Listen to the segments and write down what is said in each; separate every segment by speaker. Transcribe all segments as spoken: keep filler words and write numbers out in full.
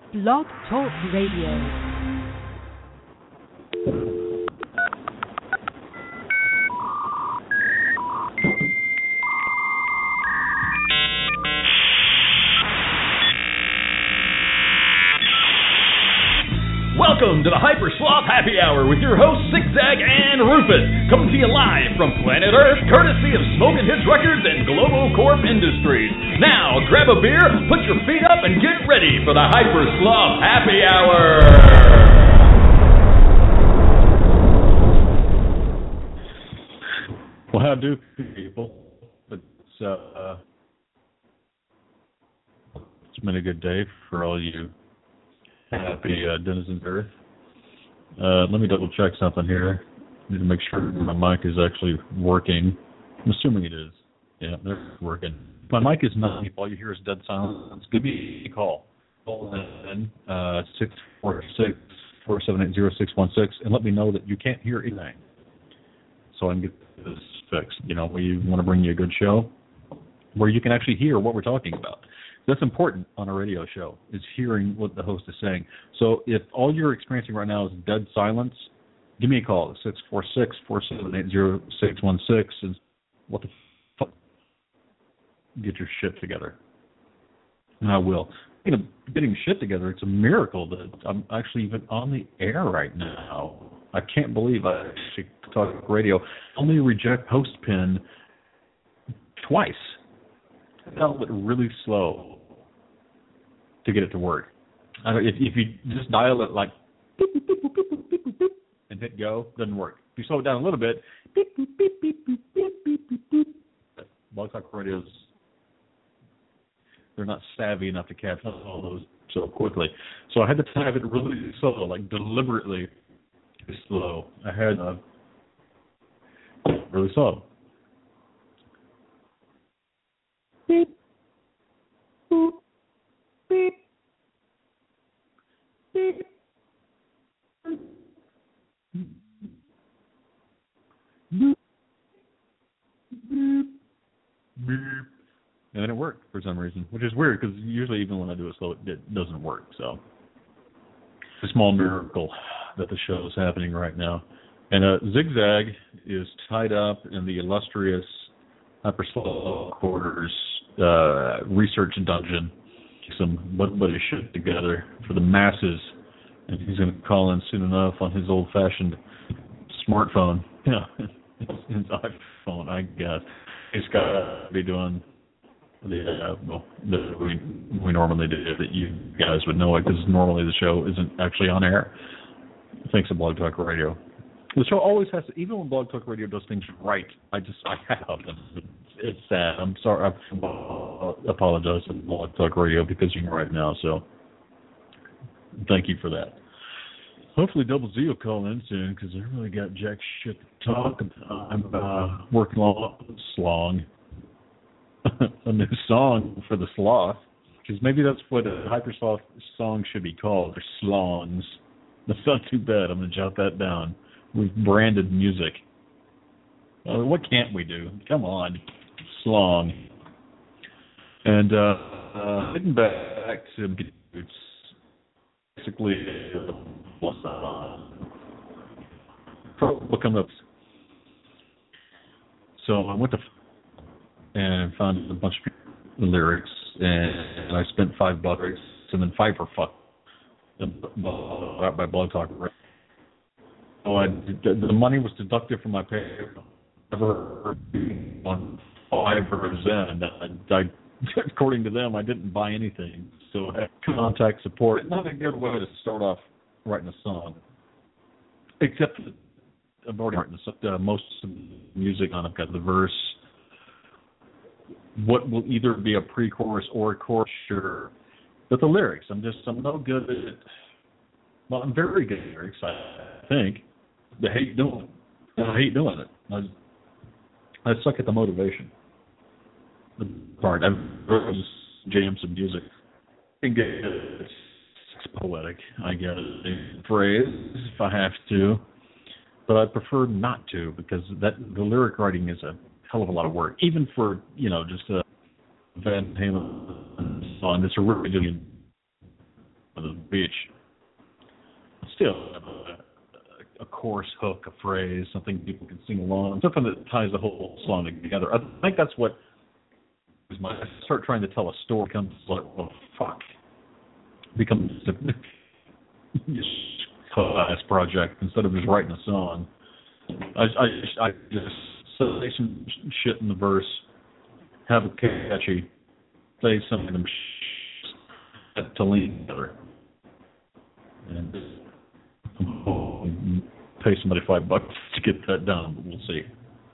Speaker 1: Blog Talk Radio.
Speaker 2: Welcome to the Hyper Sloth Happy Hour with your hosts Zigzag and Rufus, coming to you live from planet Earth, courtesy of Smoking Hits Records and Global Corp Industries. Now, grab a beer, put your feet up, and get ready for the Hyper Sloth Happy Hour.
Speaker 3: Well, how do people? It's, uh, it's been a good day for all you happy uh, denizens of Earth. Uh, let me double check something here. I need to make sure my mic is actually working. I'm assuming it is. Yeah, it's working. If my mic is not, all you hear is dead silence, give me a call. Call in uh, six four six, four seven eight, zero six one six and let me know that you can't hear anything so I can get this fixed. You know, we want to bring you a good show where you can actually hear what we're talking about. That's important on a radio show, is hearing what the host is saying. So if all you're experiencing right now is dead silence, give me a call at six four six, four seven eight, zero six one six and what the fuck? Get your shit together. And I will. You know, getting shit together, it's a miracle that I'm actually even on the air right now. I can't believe I actually talk radio. I only reject host pin twice. I felt it really slow to get it to work. I don't, if, if you just dial it like boop, boop, boop, boop, boop, boop, boop, boop, and hit go, doesn't work. If you slow it down a little bit, beep, beep, beep, beep, beep, beep, beep, beep, beep. Blog Talk Radios, they're not savvy enough to catch all those so quickly. So I had to have it really slow, like deliberately slow. I had uh, really slow. Beep. Boop. Beep. Beep. Boop. Beep. Beep. And then it worked for some reason, which is weird because usually even when I do it slow, it doesn't work. So it's a small miracle that the show is happening right now. And uh, Zigzag is tied up in the illustrious Hyper Sloth quarters uh, research dungeon. Some buddy shit together for the masses, and he's going to call in soon enough on his old-fashioned smartphone. Yeah, his, his iPhone, I guess. He's got to be doing the uh, well that we we normally do that you guys would know it because normally the show isn't actually on air. Thanks to Blog Talk Radio. The show always has to, even when Blog Talk Radio does things right, I just, I have them. It's sad. I'm sorry. I apologize to Blog Talk Radio because you're right now, so thank you for that. Hopefully Double Z will call in soon because I really got jack shit to talk about. I'm uh, working on Slong, a new song for the sloth, because maybe that's what a Hyper Sloth song should be called, or slongs. That's not too bad. I'm going to jot that down. We've branded music. Uh, what can't we do? Come on. Slong. And uh, uh, getting back to it's basically uh, what's what comes up. So I went to and found a bunch of lyrics, and I spent five bucks, and then five for fuck by Blog Talk. So I, the money was deducted from my pay. Never on five hours in. I, I, according to them, I didn't buy anything. So I had contact support. Not a good way to start off writing a song. Except that I've already written uh, most of the music on. I've got the verse. What will either be a pre-chorus or a chorus, sure. But the lyrics, I'm just, I'm no good at it. Well, I'm very good at lyrics, I think. I hate doing it. I hate doing it. I, I suck at the motivation. The part. I just jam some music. I get it. It's poetic. I get it. Phrase if I have to. But I prefer not to because that the lyric writing is a hell of a lot of work. Even for, you know, just a Van Halen song. It's a really the beach. Still, a, a chorus hook, a phrase, something people can sing along, something that ties the whole song together. I think that's what my, I start trying to tell a story, becomes like, well, fuck, becomes a class project instead of just writing a song. I, I, I just say some shit in the verse, have it catchy, say something to lean together, and oh, pay somebody five bucks to get that done. But we'll see.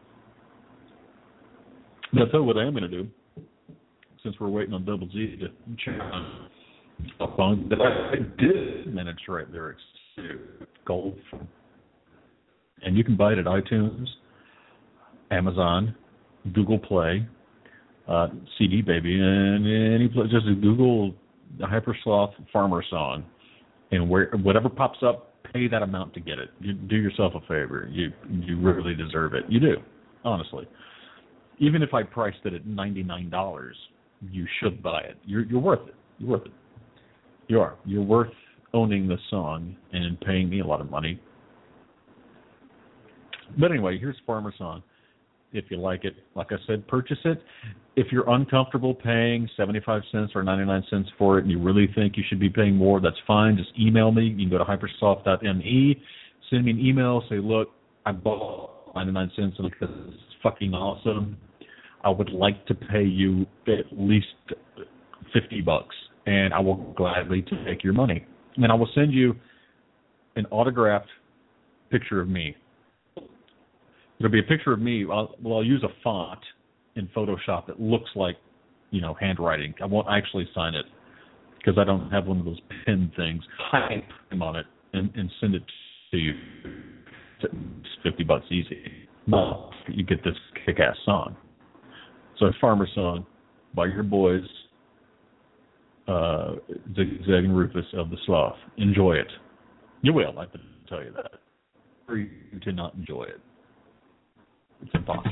Speaker 3: But I'll tell you what I am going to do, since we're waiting on Double Z to check on a song that I, I did manage to write lyrics to, Gold. And you can buy it at iTunes, Amazon, Google Play, uh, C D Baby, and any place. Just Google the Hypersloth Farmer song, and where whatever pops up, pay that amount to get it. You do yourself a favor. You you really deserve it. You do, honestly. Even if I priced it at ninety-nine dollars, you should buy it. You're you're worth it. You're worth it. You are. You're worth owning the song and paying me a lot of money. But anyway, here's Farmer Song. If you like it, like I said, purchase it. If you're uncomfortable paying seventy-five cents or ninety-nine cents for it and you really think you should be paying more, that's fine. Just email me. You can go to hypersloth dot m e, send me an email, say, look, I bought ninety-nine cents because it's fucking awesome. I would like to pay you at least fifty bucks, and I will gladly take your money. And I will send you an autographed picture of me. It'll be a picture of me. I'll, well, I'll use a font in Photoshop that looks like, you know, handwriting. I won't actually sign it because I don't have one of those pen things. Type them on it and, and send it to you. It's fifty bucks easy. But you get this kick-ass song. So it's Farmer Song by your boys, uh, Zigzag and Rufus of the Sloth. Enjoy it. You will, I can tell you that. For you to not enjoy it. It's impossible.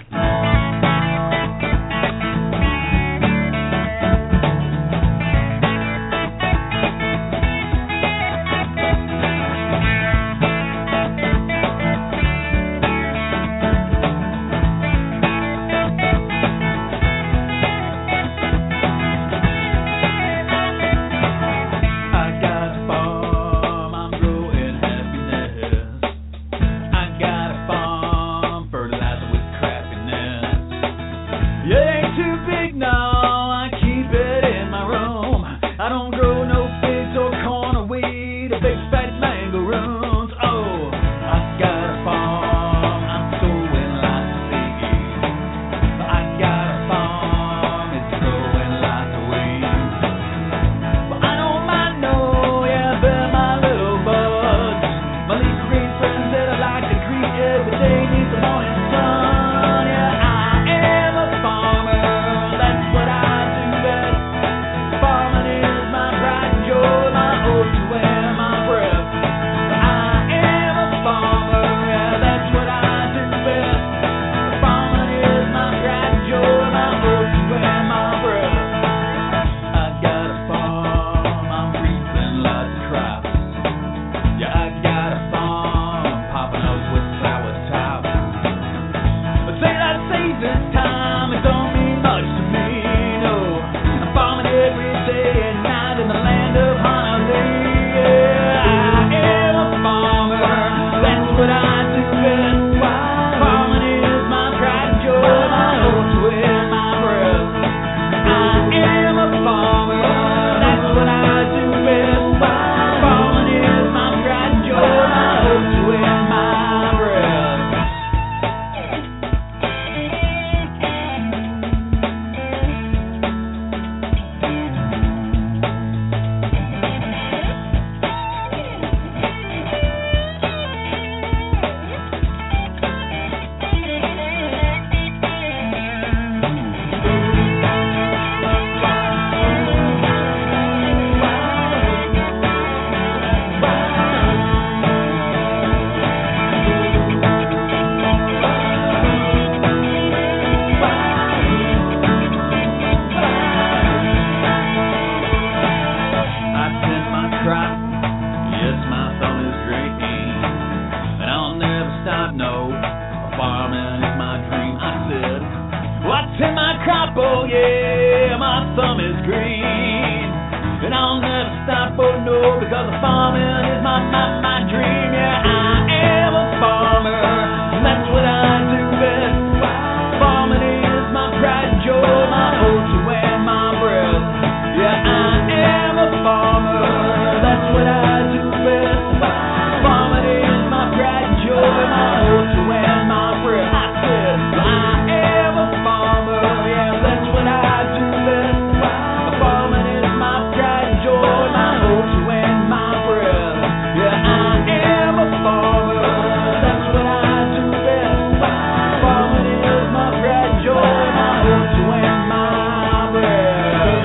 Speaker 4: gonna stop, oh no, because farming is my, my, my dream. Yeah, I am a farmer, and that's what I do best. Farming is my pride and joy, my oats and my breath. Yeah, I am a farmer, that's what I do best. Farming is my pride and joy, my oats and my breath. I said, I am a farmer, yeah, that's what I do best. Farming is my pride and joy, my oats and my breath. Yeah, I am a farmer, that's what I do best. Farming is my pride and joy, my oats and my breath.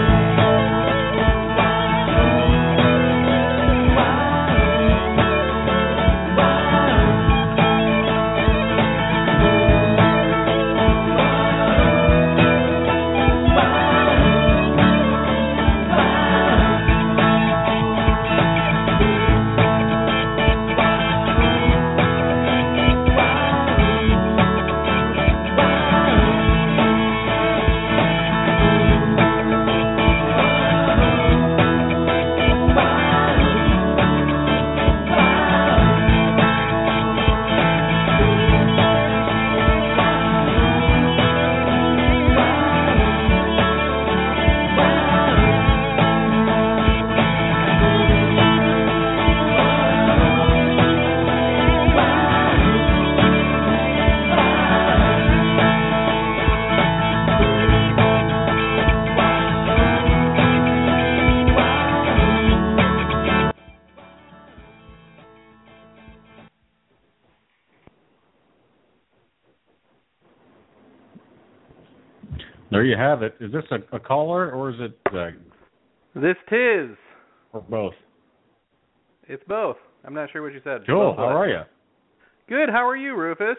Speaker 3: There you have it. Is this a, a caller or is it uh,
Speaker 5: This tis.
Speaker 3: or both?
Speaker 5: It's both. I'm not sure what you said.
Speaker 3: Cool.
Speaker 5: Both
Speaker 3: How
Speaker 5: what?
Speaker 3: are you?
Speaker 5: Good. How are you, Rufus?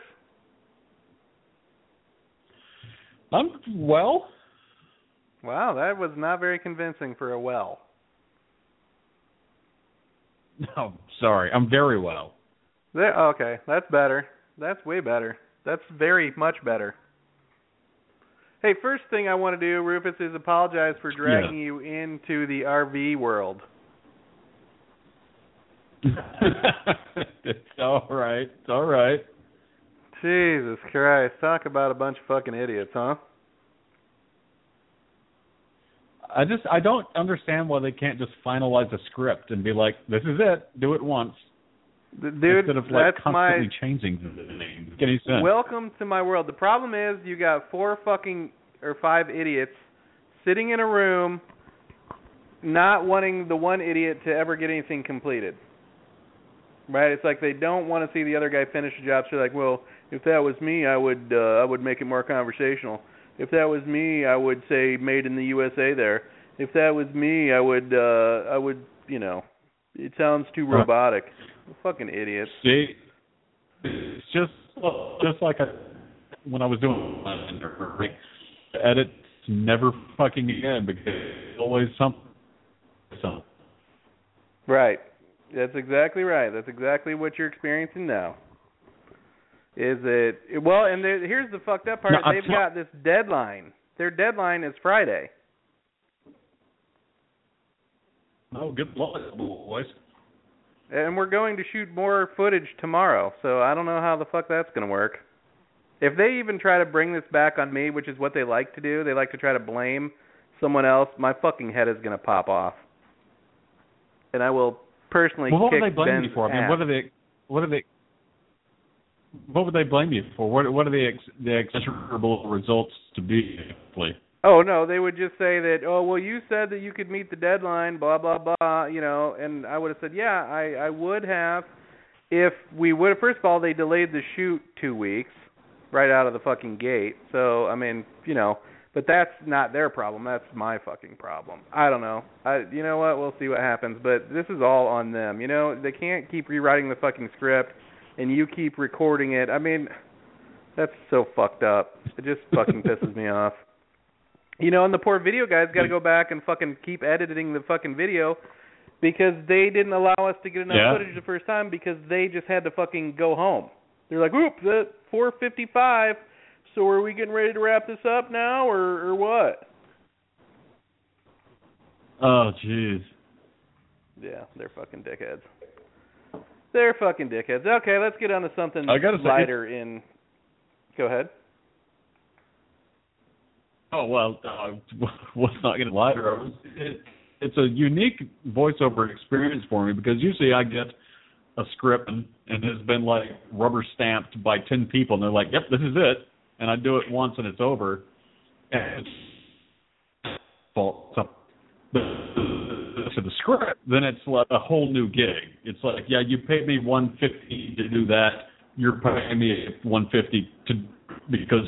Speaker 3: I'm well.
Speaker 5: Wow, that was not very convincing for a well.
Speaker 3: No, sorry. I'm very well.
Speaker 5: There, okay, that's better. That's way better. That's very much better. Hey, first thing I want to do, Rufus, is apologize for dragging
Speaker 3: Yeah.
Speaker 5: you into the R V world.
Speaker 3: It's all right. It's all right.
Speaker 5: Jesus Christ, talk about a bunch of fucking idiots, huh?
Speaker 3: I just I don't understand why they can't just finalize a script and be like, this is it, do it once.
Speaker 5: Dude,
Speaker 3: instead of like
Speaker 5: that's
Speaker 3: constantly
Speaker 5: my...
Speaker 3: changing the name. Doesn't make any sense.
Speaker 5: Welcome to my world. The problem is you got four fucking or five idiots sitting in a room not wanting the one idiot to ever get anything completed. Right? It's like they don't want to see the other guy finish the job. So they're like, well, if that was me, I would uh, I would make it more conversational. If that was me, I would say made in the U S A there. If that was me, I would uh, I would, you know, it sounds too robotic. Fucking idiots.
Speaker 3: See, it's just just like I, when I was doing my edit, never fucking again because it's always something. something.
Speaker 5: Right. That's exactly right. That's exactly what you're experiencing now. Is it well? And there, here's the fucked up part.
Speaker 3: No,
Speaker 5: They've
Speaker 3: I'm
Speaker 5: got this deadline. Their deadline is Friday.
Speaker 3: Oh, good luck, boys.
Speaker 5: And we're going to shoot more footage tomorrow, so I don't know how the fuck that's going to work. If they even try to bring this back on me, which is what they like to do, they like to try to blame someone else, my fucking head is going to pop off. And I will personally
Speaker 3: well, what
Speaker 5: kick
Speaker 3: would they blame
Speaker 5: Ben's
Speaker 3: you for? I mean,
Speaker 5: ass.
Speaker 3: what are they? What are they? What would they blame you for? What What are the ex, the execrable results to be? Please?
Speaker 5: Oh, no, they would just say that, oh, well, you said that you could meet the deadline, blah, blah, blah, you know, and I would have said, yeah, I, I would have if we would have. First of all, they delayed the shoot two weeks right out of the fucking gate. So, I mean, you know, but that's not their problem. That's my fucking problem. I don't know. I, you know what? We'll see what happens. But this is all on them. You know, they can't keep rewriting the fucking script and you keep recording it. I mean, that's so fucked up. It just fucking pisses me off. You know, and the poor video guys got to go back and fucking keep editing the fucking video because they didn't allow us to get enough
Speaker 3: Yeah.
Speaker 5: footage the first time because they just had to fucking go home. They're like, "Oop, the four fifty-five. So are we getting ready to wrap this up now, or, or what?"
Speaker 3: Oh, jeez.
Speaker 5: Yeah, they're fucking dickheads. They're fucking dickheads. Okay, let's get on to something
Speaker 3: I gotta say,
Speaker 5: lighter in... Go ahead.
Speaker 3: Oh, well, uh, what's not getting lighter? It, it's a unique voiceover experience for me because usually I get a script and, and it's been like rubber stamped by ten people and they're like, yep, this is it. And I do it once and it's over. And it's fault. So, to the script, then it's like a whole new gig. It's like, yeah, you paid me one hundred fifty dollars to do that. You're paying me one hundred fifty dollars to because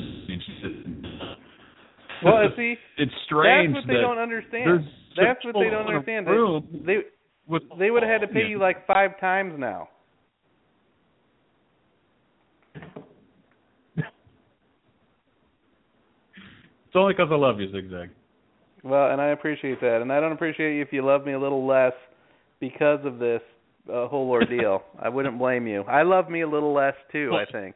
Speaker 5: well, see,
Speaker 3: it's strange.
Speaker 5: That's what they
Speaker 3: that
Speaker 5: don't understand. That's what they don't understand. They they, they would have had to pay you like five times now.
Speaker 3: It's only because I love you, Zigzag.
Speaker 5: Well, and I appreciate that, and I don't appreciate you if you love me a little less because of this uh, whole ordeal. I wouldn't blame you. I love me a little less too, I think.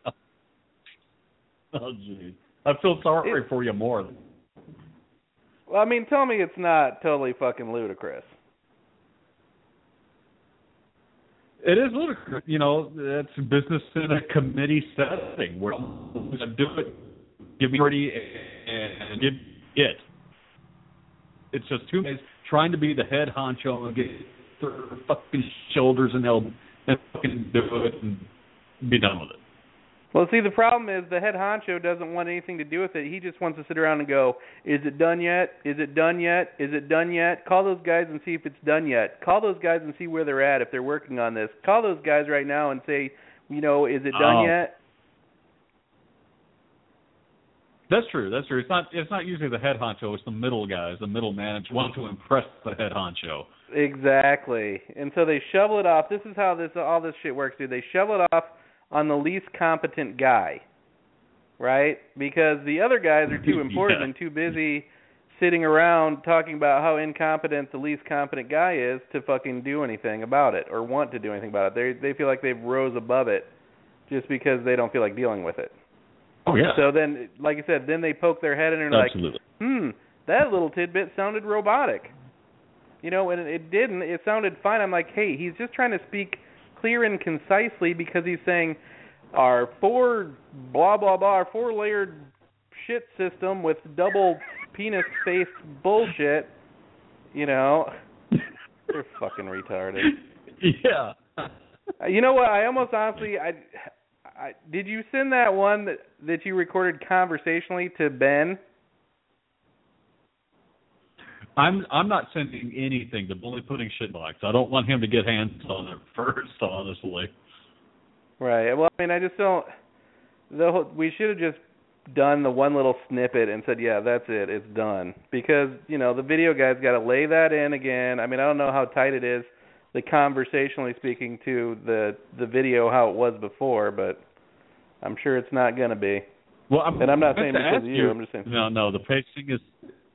Speaker 3: Oh, geez. I feel sorry it, for you more.
Speaker 5: Well, I mean, tell me it's not totally fucking ludicrous.
Speaker 3: It is ludicrous. You know, it's business in a committee setting. We're going to do it. Give me thirty and give it. It's just two guys trying to be the head honcho and get their fucking shoulders and elbows and fucking do it and be done with it.
Speaker 5: Well, see, the problem is the head honcho doesn't want anything to do with it. He just wants to sit around and go, is it done yet? Is it done yet? Is it done yet? Call those guys and see if it's done yet. Call those guys and see where they're at if they're working on this. Call those guys right now and say, you know, is it done
Speaker 3: oh.
Speaker 5: yet?
Speaker 3: That's true. That's true. It's not. It's not usually the head honcho. It's the middle guys, the middle managers, want to impress the head honcho.
Speaker 5: Exactly. And so they shovel it off. This is how this all this shit works, dude. They shovel it off on the least competent guy, right? Because the other guys are too important yeah. and too busy sitting around talking about how incompetent the least competent guy is to fucking do anything about it or want to do anything about it. They they feel like they've rose above it just because they don't feel like dealing with it.
Speaker 3: Oh, yeah.
Speaker 5: So then, like I said, then they poke their head in and are
Speaker 3: Absolutely.
Speaker 5: like, hmm, that little tidbit sounded robotic. You know, and it didn't. It sounded fine. I'm like, hey, he's just trying to speak clear and concisely because he's saying our four blah, blah, blah, our four-layered shit system with double penis-faced bullshit, you know, they're fucking retarded.
Speaker 3: Yeah.
Speaker 5: You know what? I almost honestly, I... I, did you send that one that, that you recorded conversationally to Ben?
Speaker 3: I'm I'm not sending anything to only putting shit box. I don't want him to get hands on it first, honestly.
Speaker 5: Right. Well, I mean, I just don't. The whole, we should have just done the one little snippet and said, yeah, that's it, it's done. Because, you know, the video guy's got to lay that in again. I mean, I don't know how tight it is, the conversationally speaking to the the video how it was before, but I'm sure it's not going to be.
Speaker 3: Well, I'm,
Speaker 5: and I'm not saying
Speaker 3: because
Speaker 5: of you, you. I'm just saying.
Speaker 3: No, no, the pacing is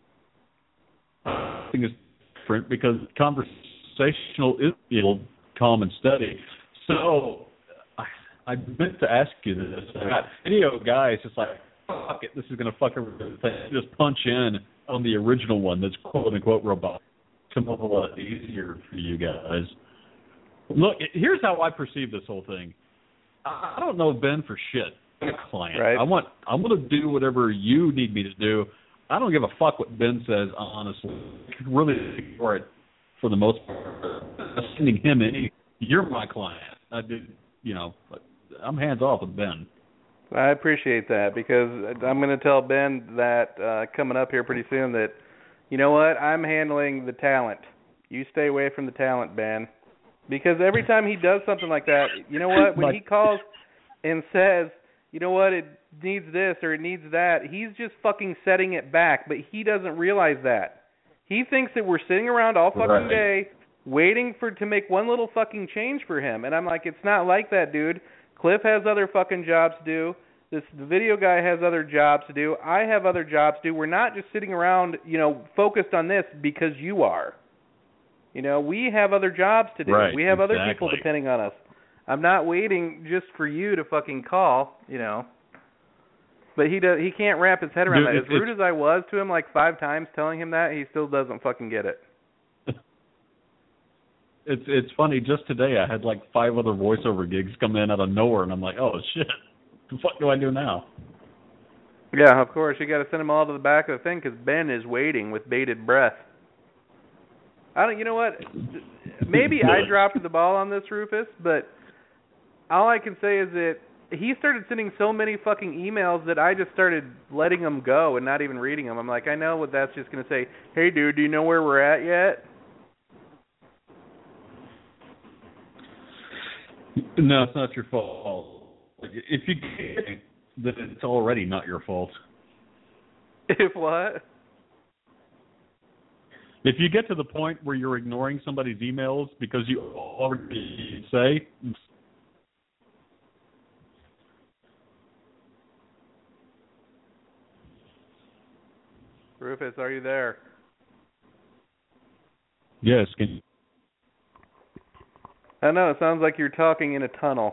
Speaker 3: pacing is different because conversational is you know, calm and steady. So I, I meant to ask you this. I got video guys just like, fuck it, this is going to fuck everything. Just punch in on the original one that's quote unquote robotic. Come up a lot easier for you guys. Look, here's how I perceive this whole thing. I don't know Ben for shit. I'm a client.
Speaker 5: Right.
Speaker 3: I want. I'm going to do whatever you need me to do. I don't give a fuck what Ben says. Honestly, really for it for the most part. I'm sending him any. You're my client. I do. You know, I'm hands off with Ben.
Speaker 5: I appreciate that because I'm going to tell Ben that uh, coming up here pretty soon that. You know what? I'm handling the talent. You stay away from the talent, Ben. Because every time he does something like that, you know what? When he calls and says, you know what, it needs this or it needs that, he's just fucking setting it back. But he doesn't realize that. He thinks that we're sitting around all fucking
Speaker 3: right.
Speaker 5: day waiting for to make one little fucking change for him. And I'm like, it's not like that, dude. Cliff has other fucking jobs to do. This the video guy has other jobs to do. I have other jobs to do. We're not just sitting around, you know, focused on this because you are. You know, we have other jobs to do.
Speaker 3: Right,
Speaker 5: we have
Speaker 3: exactly.
Speaker 5: other people depending on us. I'm not waiting just for you to fucking call, you know. But he does. He can't wrap his head around
Speaker 3: Dude,
Speaker 5: that. As rude as I was to him like five times telling him that, he still doesn't fucking get it.
Speaker 3: it's it's funny. Just today, I had like five other voiceover gigs come in out of nowhere, and I'm like, oh shit, what the fuck do I do now?
Speaker 5: Yeah, of course. You got to send them all to the back of the thing because Ben is waiting with bated breath. I don't. You know what? Maybe I dropped the ball on this, Rufus, but all I can say is that he started sending so many fucking emails that I just started letting them go and not even reading them. I'm like, I know what that's just going to say. Hey, dude, do you know where we're at yet?
Speaker 3: No, it's not your fault. If you get it, then it's already not your fault.
Speaker 5: If what?
Speaker 3: If you get to the point where you're ignoring somebody's emails because you already say,
Speaker 5: Rufus, are you there?
Speaker 3: yes, can you?
Speaker 5: I know, it sounds like you're talking in a tunnel.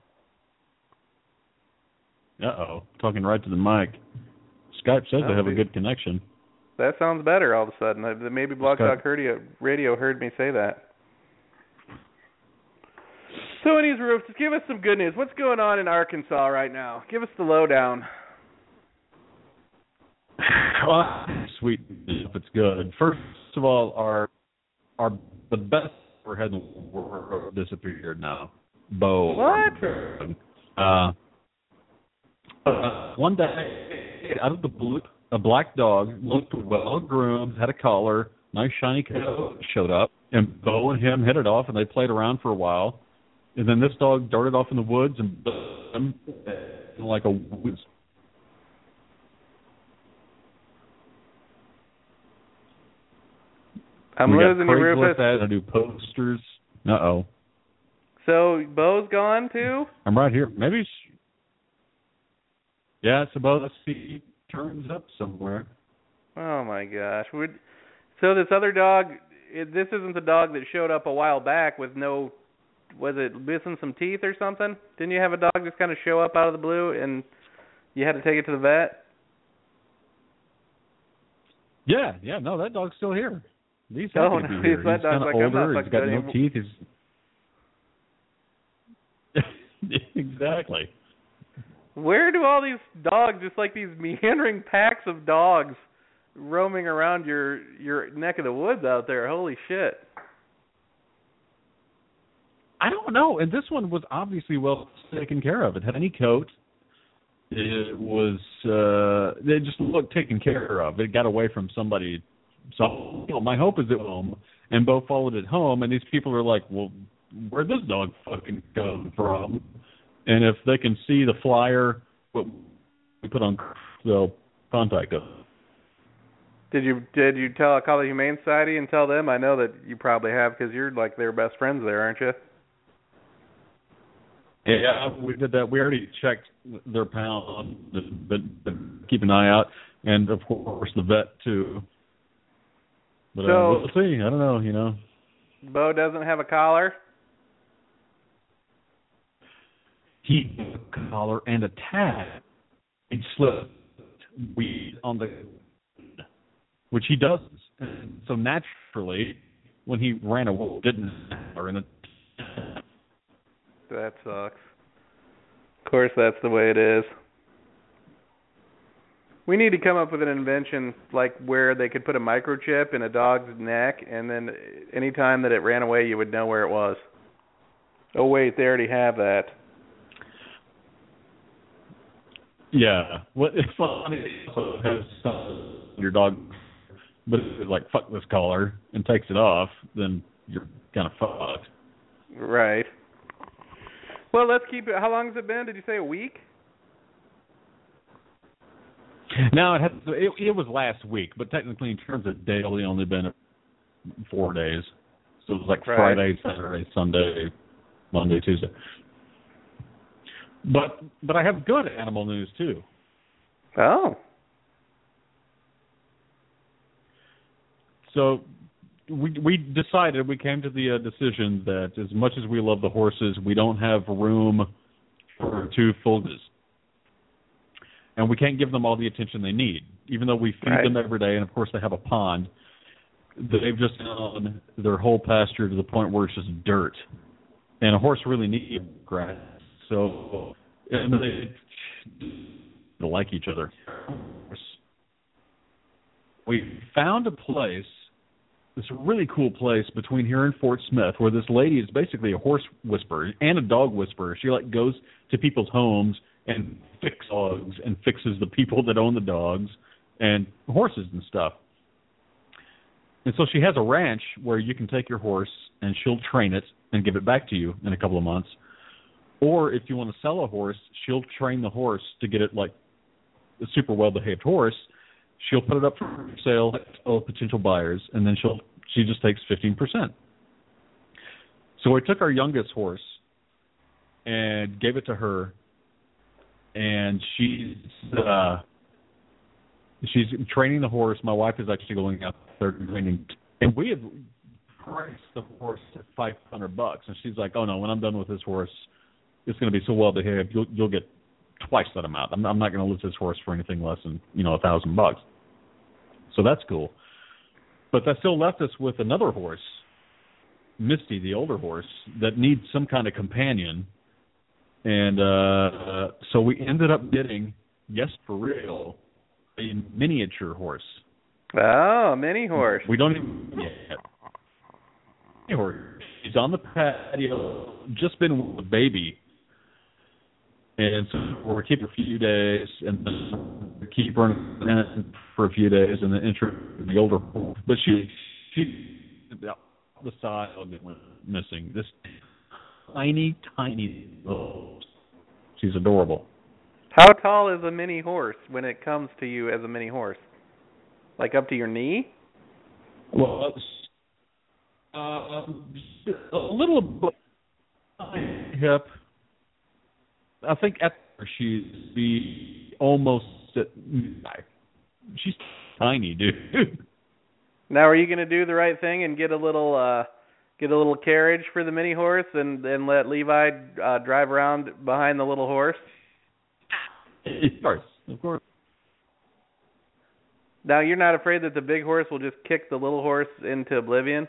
Speaker 3: Uh-oh, talking right to the mic. Skype says
Speaker 5: Oh,
Speaker 3: they have a
Speaker 5: dude.
Speaker 3: good connection.
Speaker 5: That sounds better all of a sudden. Maybe Blog
Speaker 3: Skype.
Speaker 5: Talk Radio, radio heard me say that. So anyways, Rufus, just give us some good news. What's going on in Arkansas right now? Give us the lowdown.
Speaker 3: Well, sweet, if it's good. First of all, our our the best we're heading disappeared now. Bo.
Speaker 5: What?
Speaker 3: Uh, uh, one day, out of the blue, a black dog looked well groomed, had a collar, nice shiny coat, showed up, and Bo and him hit it off, and they played around for a while. And then this dog darted off in the woods and bit him like a woods.
Speaker 5: I'm
Speaker 3: we
Speaker 5: losing
Speaker 3: got
Speaker 5: you, Rufus.
Speaker 3: Craigslist ads, I do posters. Uh-oh.
Speaker 5: So Bo's gone too?
Speaker 3: I'm right here. Maybe. Sh- yeah, it's about. Let's see. Turns up somewhere.
Speaker 5: Oh my gosh. Would so this other dog? It, this isn't the dog that showed up a while back with no. Was it missing some teeth or something? Didn't you have a dog just kind of show up out of the blue and you had to take it to the vet?
Speaker 3: Yeah, yeah. No, that dog's still here. He's happy
Speaker 5: Oh,
Speaker 3: to
Speaker 5: no,
Speaker 3: be here.
Speaker 5: that
Speaker 3: He's
Speaker 5: dog's
Speaker 3: kind of
Speaker 5: like, I'm not
Speaker 3: older. He's got
Speaker 5: fucking
Speaker 3: no
Speaker 5: good
Speaker 3: teeth. He's exactly.
Speaker 5: Where do all these dogs, just like these meandering packs of dogs, roaming around your your neck of the woods out there? Holy shit!
Speaker 3: I don't know. And this one was obviously well taken care of. It had any coat. It was. Uh, it just looked taken care of. It got away from somebody. So you know, my hope is it home, and Bo followed it home. And these people are like, "Well, where'd this dog fucking come from?" And if they can see the flyer, what we put on, they'll contact us.
Speaker 5: Did you did you tell call the Humane Society and tell them? I know that you probably have because you're like their best friends there, aren't you?
Speaker 3: Yeah, we did that. We already checked their pound, but, but keep an eye out, and of course the vet too. But
Speaker 5: So-
Speaker 3: uh, we'll see. I don't know. You know,
Speaker 5: Bo doesn't have a collar.
Speaker 3: he had a collar and a tag. He slipped weed on the, which he does. And so naturally, when he ran away, didn't or in a.
Speaker 5: That sucks. Of course, that's the way it is. We need to come up with an invention like where they could put a microchip in a dog's neck, and then any time that it ran away, you would know where it was. Oh wait, they already have that.
Speaker 3: Yeah, well, it's funny. It has some, your dog, but if it's like fuck this collar and takes it off, then you're kind of fucked.
Speaker 5: Right. Well, let's keep it. How long has it been? Did you say a week?
Speaker 3: Now it, has, it it was last week, but technically in terms of daily, only been four days. So it was like
Speaker 5: Right.
Speaker 3: Friday, Saturday, Sunday, Monday, Tuesday. But but I have good animal news too.
Speaker 5: Oh.
Speaker 3: So we we decided, we came to the uh, decision that as much as we love the horses, we don't have room for two Fulgas. And we can't give them all the attention they need, even though we feed
Speaker 5: Right.
Speaker 3: them every day, and of course they have a pond. they've just done their whole pasture to the point where it's just dirt, and a horse really needs grass. So and they, they like each other. We found a place, this really cool place between here and Fort Smith, where this lady is basically a horse whisperer and a dog whisperer. She like goes to people's homes and fixes dogs and fixes the people that own the dogs and horses and stuff. And so she has a ranch where you can take your horse and she'll train it and give it back to you in a couple of months. Or if you want to sell a horse, she'll train the horse to get it like a super well-behaved horse. She'll put it up for sale to potential buyers, and then she'll she just takes fifteen percent. So we took our youngest horse and gave it to her, and she's uh, she's training the horse. My wife is actually going out there and training, and we had priced the horse at five hundred bucks, and she's like, "Oh no, when I'm done with this horse, it's going to be so well behaved. You'll you'll get twice that amount. I'm, I'm not going to lose this horse for anything less than, you know, a thousand bucks." So that's cool. But that still left us with another horse, Misty, the older horse, that needs some kind of companion. And uh, so we ended up getting, yes, for real, a miniature horse.
Speaker 5: Oh, mini horse.
Speaker 3: We don't even yeah. Mini horse. She's on the patio, just been with a baby. And so we're keeping her a few days, and then keep her in for a few days, and then enter the older. But she, she, the style went missing. This tiny, tiny. Oh, she's adorable.
Speaker 5: How tall is a mini horse when it comes to you as a mini horse? Like up to your knee?
Speaker 3: Well, uh, a little above my hip. I think at she's the almost at, she's tiny, dude.
Speaker 5: Now, are you going to do the right thing and get a little uh, get a little carriage for the mini horse and and let Levi uh, drive around behind the little horse?
Speaker 3: Of course, of course.
Speaker 5: Now, you're not afraid that the big horse will just kick the little horse into oblivion?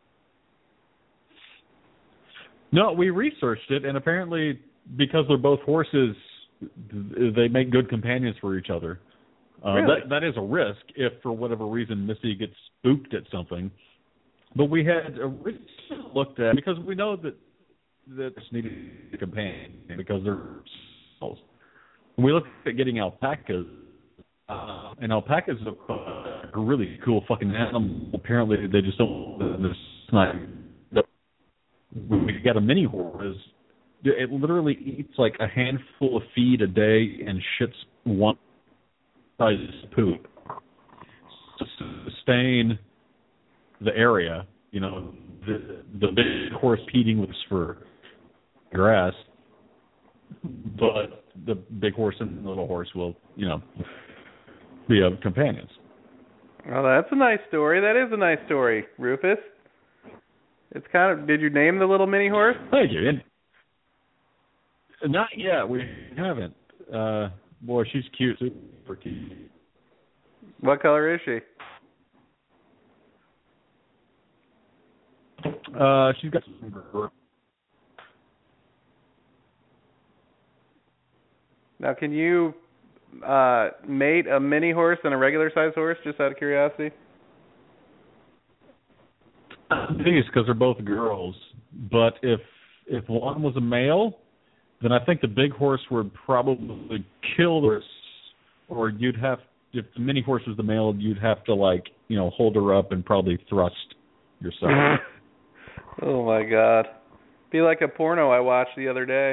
Speaker 3: No, we researched it, and apparently, because they're both horses, they make good companions for each other. Uh,
Speaker 5: really?
Speaker 3: that, that is a risk if, for whatever reason, Missy gets spooked at something. But we had originally looked at, because we know that that it's needed a companion because they're small. We looked at getting alpacas, uh, and alpacas are a really cool fucking animal. Apparently, they just don't. It's not. We got a mini horse. It literally eats like a handful of feed a day and shits one size poop to sustain the area. You know, the the big horse peeing was for grass, but the big horse and the little horse will, you know, be uh, companions.
Speaker 5: Well, that's a nice story. That is a nice story, Rufus. It's kind of. Did you name the little mini horse?
Speaker 3: Thank you. And not yet. We haven't. Uh, boy, she's cute. Super cute.
Speaker 5: What color is she?
Speaker 3: Uh, she's got some.
Speaker 5: Now, can you uh, mate a mini horse and a regular sized horse, just out of curiosity?
Speaker 3: I think it's because they're both girls. But if if one was a male, then I think the big horse would probably kill the horse, or you'd have, if the mini horse was the male, you'd have to, like, you know, hold her up and probably thrust yourself.
Speaker 5: Oh, my God. Be like a porno I watched the other day.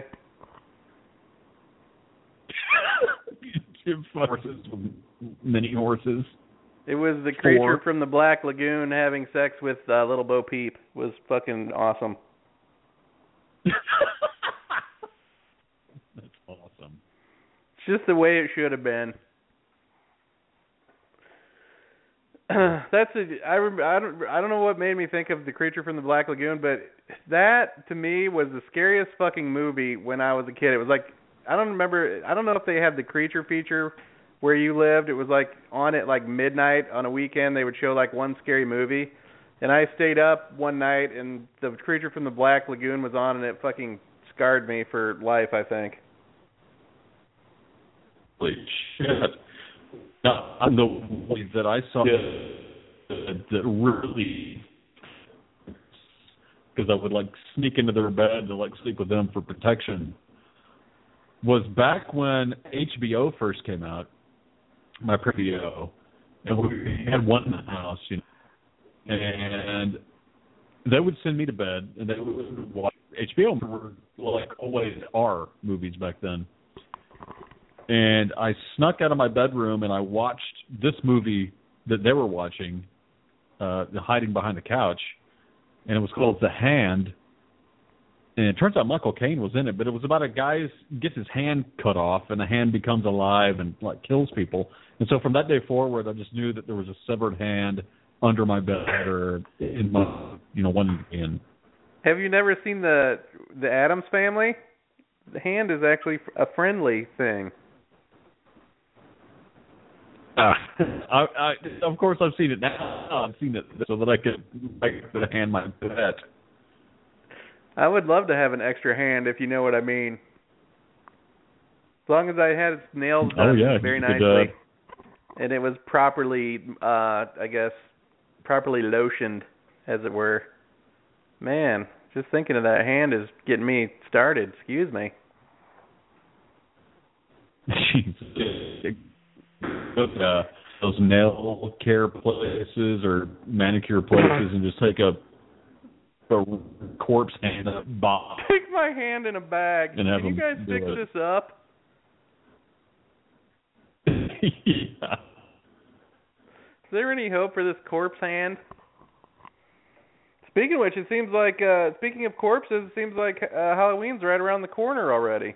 Speaker 3: Horses, mini horses.
Speaker 5: It was the creature
Speaker 3: Four.
Speaker 5: from the Black Lagoon having sex with uh, Little Bo Peep. It was fucking awesome.
Speaker 3: That's awesome.
Speaker 5: It's just the way it should have been. That's a, I, rem- I don't I don't know what made me think of the creature from the Black Lagoon, but that to me was the scariest fucking movie when I was a kid. It was like, I don't remember. I don't know if they had the creature feature where you lived. It was like on at like midnight on a weekend. They would show like one scary movie. And I stayed up one night, and the Creature from the Black Lagoon was on, and it fucking scarred me for life, I think.
Speaker 3: Holy shit. Now, I'm the ones that I saw that, that really, because I would like sneak into their bed to like sleep with them for protection, was back when H B O first came out, my pre-O, and we had one in the house, you know, and they would send me to bed, and they would watch H B O. Were like always are movies back then. And I snuck out of my bedroom and I watched this movie that they were watching, uh, hiding behind the couch, and it was called The Hand. And it turns out Michael Caine was in it, but it was about a guy who gets his hand cut off, and the hand becomes alive and like kills people. And so from that day forward, I just knew that there was a severed hand under my bed or in my, you know, one in.
Speaker 5: Have you never seen the the Addams Family? The hand is actually a friendly thing.
Speaker 3: Uh, I, I, of course, I've seen it now. I've seen it so that I could like the hand my pet.
Speaker 5: I would love to have an extra hand, if you know what I mean. As long as I had its nails done
Speaker 3: oh, yeah,
Speaker 5: very
Speaker 3: could,
Speaker 5: nicely,
Speaker 3: uh,
Speaker 5: and it was properly, uh, I guess, properly lotioned, as it were. Man, just thinking of that hand is getting me started. Excuse me.
Speaker 3: uh, those nail care places or manicure places and just take a, a corpse hand in a box.
Speaker 5: Take my hand in a bag.
Speaker 3: And have
Speaker 5: Can you guys
Speaker 3: them
Speaker 5: fix
Speaker 3: do
Speaker 5: this up?
Speaker 3: Yeah.
Speaker 5: Is there any hope for this corpse hand? Speaking of which, it seems like, uh, speaking of corpses, it seems like uh, Halloween's right around the corner already.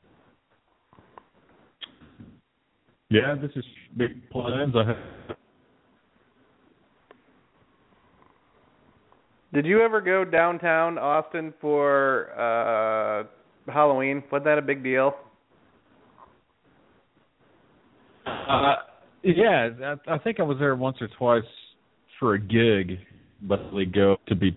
Speaker 3: Yeah, this is big plans I have.
Speaker 5: Did you ever go downtown Austin for uh, Halloween? Was that a big deal?
Speaker 3: Uh, yeah, I, I think I was there once or twice for a gig, but they go to be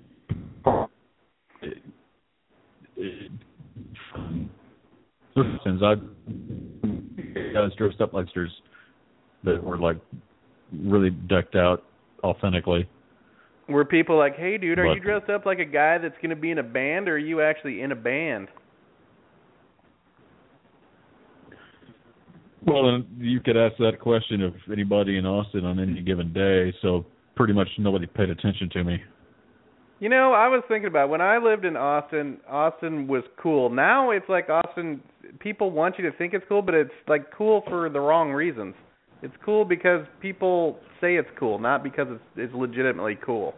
Speaker 3: since I guys dressed up like stars that were like really decked out authentically.
Speaker 5: Were people like, hey dude, are
Speaker 3: but,
Speaker 5: you dressed up like a guy that's going to be in a band, or are you actually in a band?
Speaker 3: Well, you could ask that question of anybody in Austin on any given day, so pretty much nobody paid attention to me.
Speaker 5: You know, I was thinking about when I lived in Austin, Austin was cool. Now it's like Austin, people want you to think it's cool, but it's like cool for the wrong reasons. It's cool because people say it's cool, not because it's, it's legitimately cool.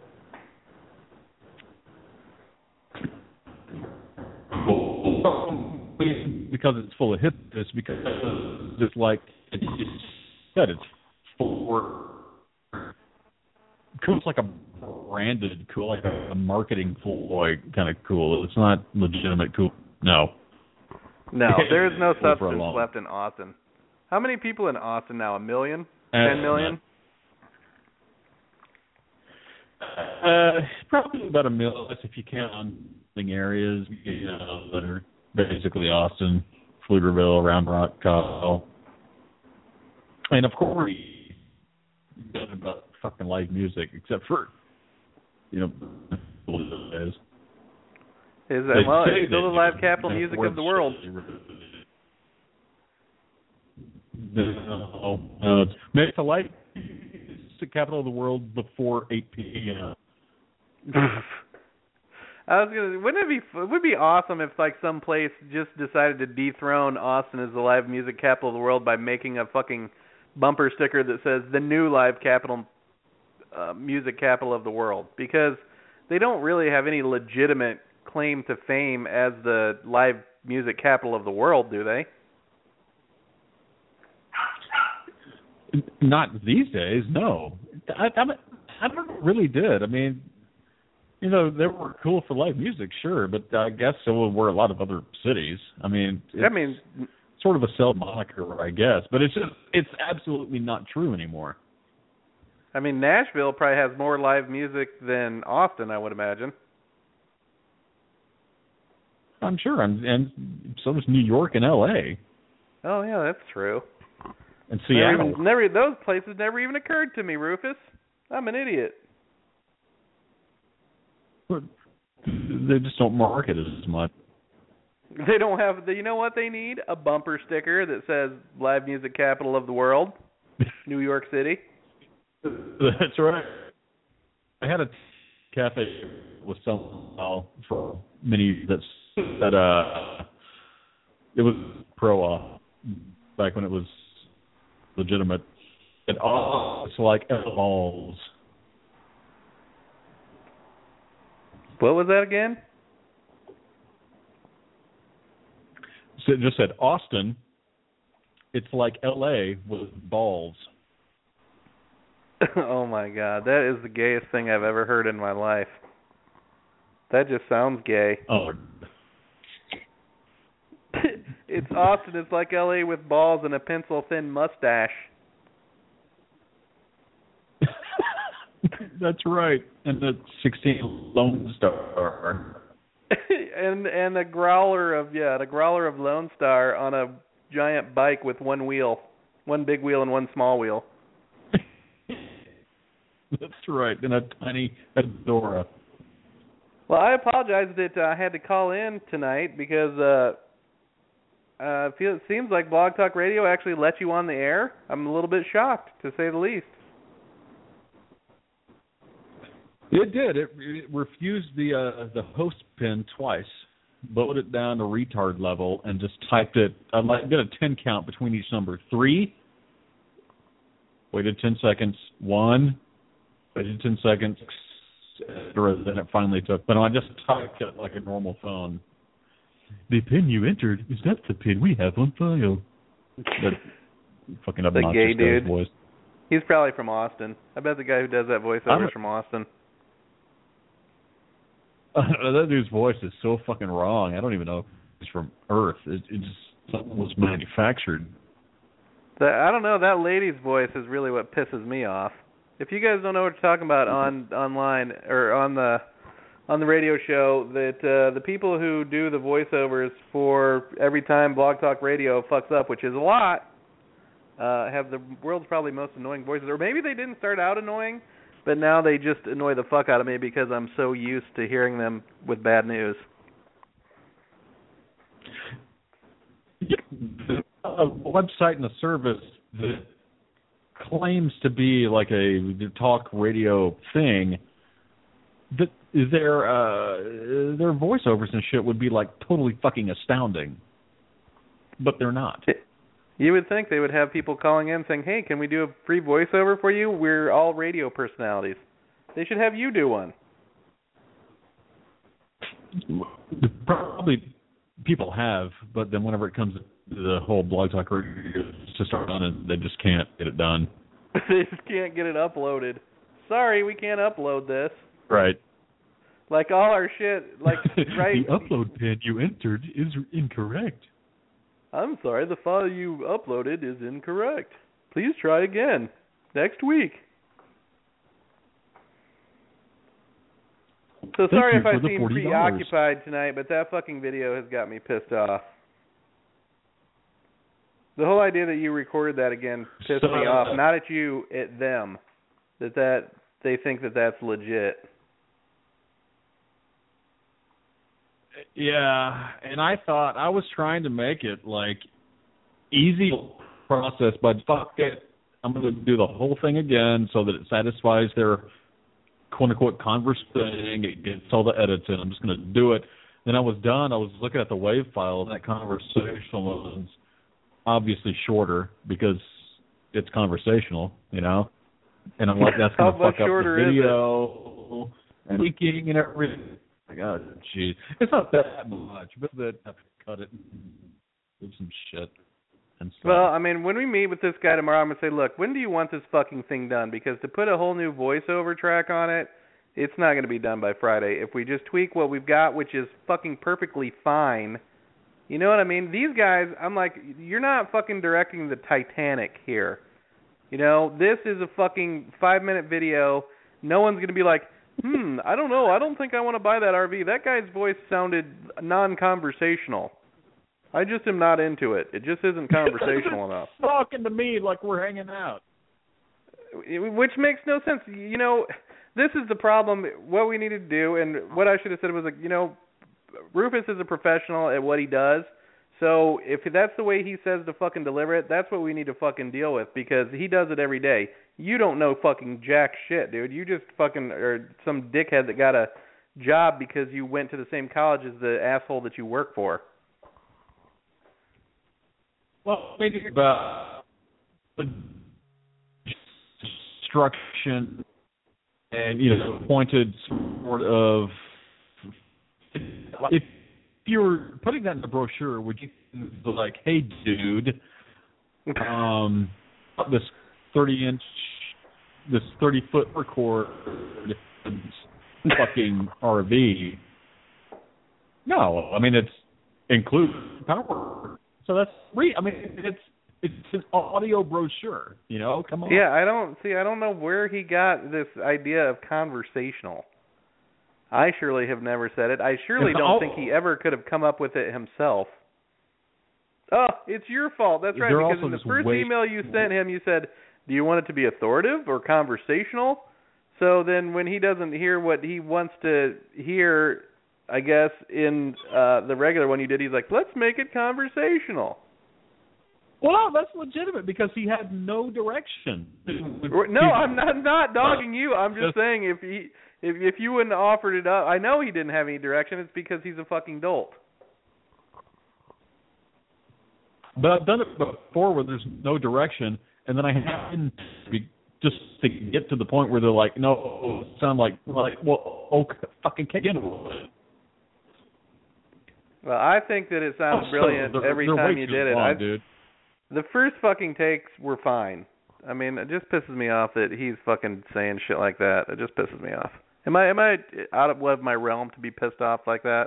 Speaker 3: Because it's full of hipness, because it's like it's said, it's for cool. It's like a branded cool, like a, a marketing ploy kind of cool. It's not legitimate cool. No.
Speaker 5: No, there is no substance left in Austin. How many people in Austin now? A million? Ten million?
Speaker 3: Uh, probably about a million if you count on areas, you know, that are basically Austin, Pflugerville, Round Rock, Kyle. And of course, about fucking live music, except for, you know, is.
Speaker 5: Is that, well, it's still the live capital music of the world.
Speaker 3: No, no, it's, it's the live music capital of the world before eight p.m.
Speaker 5: I was gonna. Wouldn't it be? It would be awesome if like some place just decided to dethrone Austin as the live music capital of the world by making a fucking bumper sticker that says the new live capital, uh, music capital of the world, because they don't really have any legitimate claim to fame as the live music capital of the world, do they?
Speaker 3: Not these days, no. I, I, I never really did. I mean, you know, they were cool for live music, sure, but I guess so were a lot of other cities. I mean, it's
Speaker 5: I mean,
Speaker 3: sort of a self moniker, I guess, but it's just it's absolutely not true anymore.
Speaker 5: I mean, Nashville probably has more live music than Austin, I would imagine.
Speaker 3: I'm sure, and, and so does New York and L A.
Speaker 5: Oh yeah, that's true.
Speaker 3: And
Speaker 5: Never
Speaker 3: Seattle.
Speaker 5: even, never those places never even occurred to me, Rufus. I'm an idiot.
Speaker 3: They just don't market it as much.
Speaker 5: They don't have. You know what they need? A bumper sticker that says "Live Music Capital of the World, New York City."
Speaker 3: That's right. I had a cafe with some uh, for many that's that uh it was pro off back when it was legitimate. It all it's like balls.
Speaker 5: What was that again?
Speaker 3: So it just said Austin. It's like L A with balls.
Speaker 5: Oh my God, that is the gayest thing I've ever heard in my life. That just sounds gay.
Speaker 3: Oh.
Speaker 5: It's Austin. It's like L A with balls and a pencil-thin mustache.
Speaker 3: That's right. And the sixteen Lone Star.
Speaker 5: and and a growler of yeah, the growler of Lone Star on a giant bike with one wheel, one big wheel and one small wheel.
Speaker 3: That's right. And a tiny Adora.
Speaker 5: Well, I apologize that uh, I had to call in tonight because uh, uh, it, feel, it seems like Blog Talk Radio actually let you on the air. I'm a little bit shocked, to say the least.
Speaker 3: It did. It, it refused the uh, the host pin twice, lowered it down to retard level, and just typed it. I like did a ten count between each number. Three. Waited ten seconds. One. Waited ten seconds. Then it finally took. But I just typed it like a normal phone. The pin you entered is not the pin we have on file. That fucking obnoxious
Speaker 5: the gay dude.
Speaker 3: voice.
Speaker 5: He's probably from Austin. I bet the guy who does that voiceover is from Austin.
Speaker 3: Uh, that dude's voice is so fucking wrong. I don't even know if it's from Earth. It, it just something was manufactured.
Speaker 5: The, I don't know. That lady's voice is really what pisses me off. If you guys don't know what you're talking about on online or on the on the radio show, that uh, the people who do the voiceovers for every time Blog Talk Radio fucks up, which is a lot, uh, have the world's probably most annoying voices. Or maybe they didn't start out annoying, but now they just annoy the fuck out of me because I'm so used to hearing them with bad news.
Speaker 3: A website and a service that claims to be like a talk radio thing, that their uh, their voiceovers and shit would be like totally fucking astounding, but they're not.
Speaker 5: You would think they would have people calling in saying, "Hey, can we do a free voiceover for you? We're all radio personalities." They should have you do one.
Speaker 3: Probably people have, but then whenever it comes to the whole Blog Talk Radio to start on it, they just can't get it done.
Speaker 5: They just can't get it uploaded. Sorry, we can't upload this.
Speaker 3: Right.
Speaker 5: Like all our shit, like right.
Speaker 3: The upload pin you entered is incorrect.
Speaker 5: I'm sorry, the file you uploaded is incorrect. Please try again next week. So
Speaker 3: Thank
Speaker 5: sorry
Speaker 3: you
Speaker 5: if I
Speaker 3: for the
Speaker 5: seem
Speaker 3: forty dollars.
Speaker 5: preoccupied tonight, but that fucking video has got me pissed off. The whole idea that you recorded that again pissed
Speaker 3: so,
Speaker 5: me off. Not at you, at them. That that they think that that's legit.
Speaker 3: Yeah, and I thought I was trying to make it like easy process, but fuck it, I'm going to do the whole thing again so that it satisfies their quote unquote converse thing. It gets all the edits in. I'm just going to do it. Then I was done. I was looking at the wave file, and that conversational was obviously shorter because it's conversational, you know. And I'm like, that's going to fuck up the video and leaking and everything. Like, oh, jeez. It's not that much, but that I have to cut it and do some shit and stuff.
Speaker 5: Well, I mean, when we meet with this guy tomorrow, I'm going to say, look, when do you want this fucking thing done? Because to put a whole new voiceover track on it, it's not going to be done by Friday. If we just tweak what we've got, which is fucking perfectly fine, you know what I mean? These guys, I'm like, you're not fucking directing the Titanic here. You know, this is a fucking five-minute video. No one's going to be like, hmm, I don't know. I don't think I want to buy that R V. That guy's voice sounded non-conversational. I just am not into it. It just isn't conversational enough.
Speaker 3: Talking to me like we're hanging out.
Speaker 5: Which makes no sense. You know, this is the problem. What we need to do, and what I should have said was, like, you know, Rufus is a professional at what he does. So if that's the way he says to fucking deliver it, that's what we need to fucking deal with, because he does it every day. You don't know fucking jack shit, dude. You just fucking are some dickhead that got a job because you went to the same college as the asshole that you work for.
Speaker 3: Well, maybe about instruction and, you know, pointed sort of. If you were putting that in the brochure, would you be like, hey, dude, um, this thirty-inch, this thirty-foot record fucking R V? No, I mean, it's includes power. So that's re- I mean, it's it's an audio brochure, you know? Come on.
Speaker 5: Yeah, I don't see. I don't know where he got this idea of conversational. I surely have never said it. I surely don't
Speaker 3: oh.
Speaker 5: think he ever could have come up with it himself. Oh, it's your fault. That's right.
Speaker 3: They're
Speaker 5: because in the first
Speaker 3: way-
Speaker 5: email you sent him, you said, "Do you want it to be authoritative or conversational?" So then, when he doesn't hear what he wants to hear, I guess in uh, the regular one you did, he's like, "Let's make it conversational."
Speaker 3: Well, no, that's legitimate because he had no direction.
Speaker 5: No, I'm not, I'm not dogging you. I'm just saying if he if if you wouldn't have offered it up, I know he didn't have any direction. It's because he's a fucking dolt.
Speaker 3: But I've done it before where there's no direction, and then I happen to be just to get to the point where they're like, no, it sound like like well, okay, fucking get into it.
Speaker 5: Well, I think that it sounds
Speaker 3: Oh,
Speaker 5: brilliant
Speaker 3: they're,
Speaker 5: every
Speaker 3: they're
Speaker 5: time
Speaker 3: way
Speaker 5: you
Speaker 3: too
Speaker 5: did it.
Speaker 3: long,
Speaker 5: I,
Speaker 3: dude.
Speaker 5: The first fucking takes were fine. I mean, it just pisses me off that he's fucking saying shit like that. It just pisses me off. Am I am I out of my realm to be pissed off like that?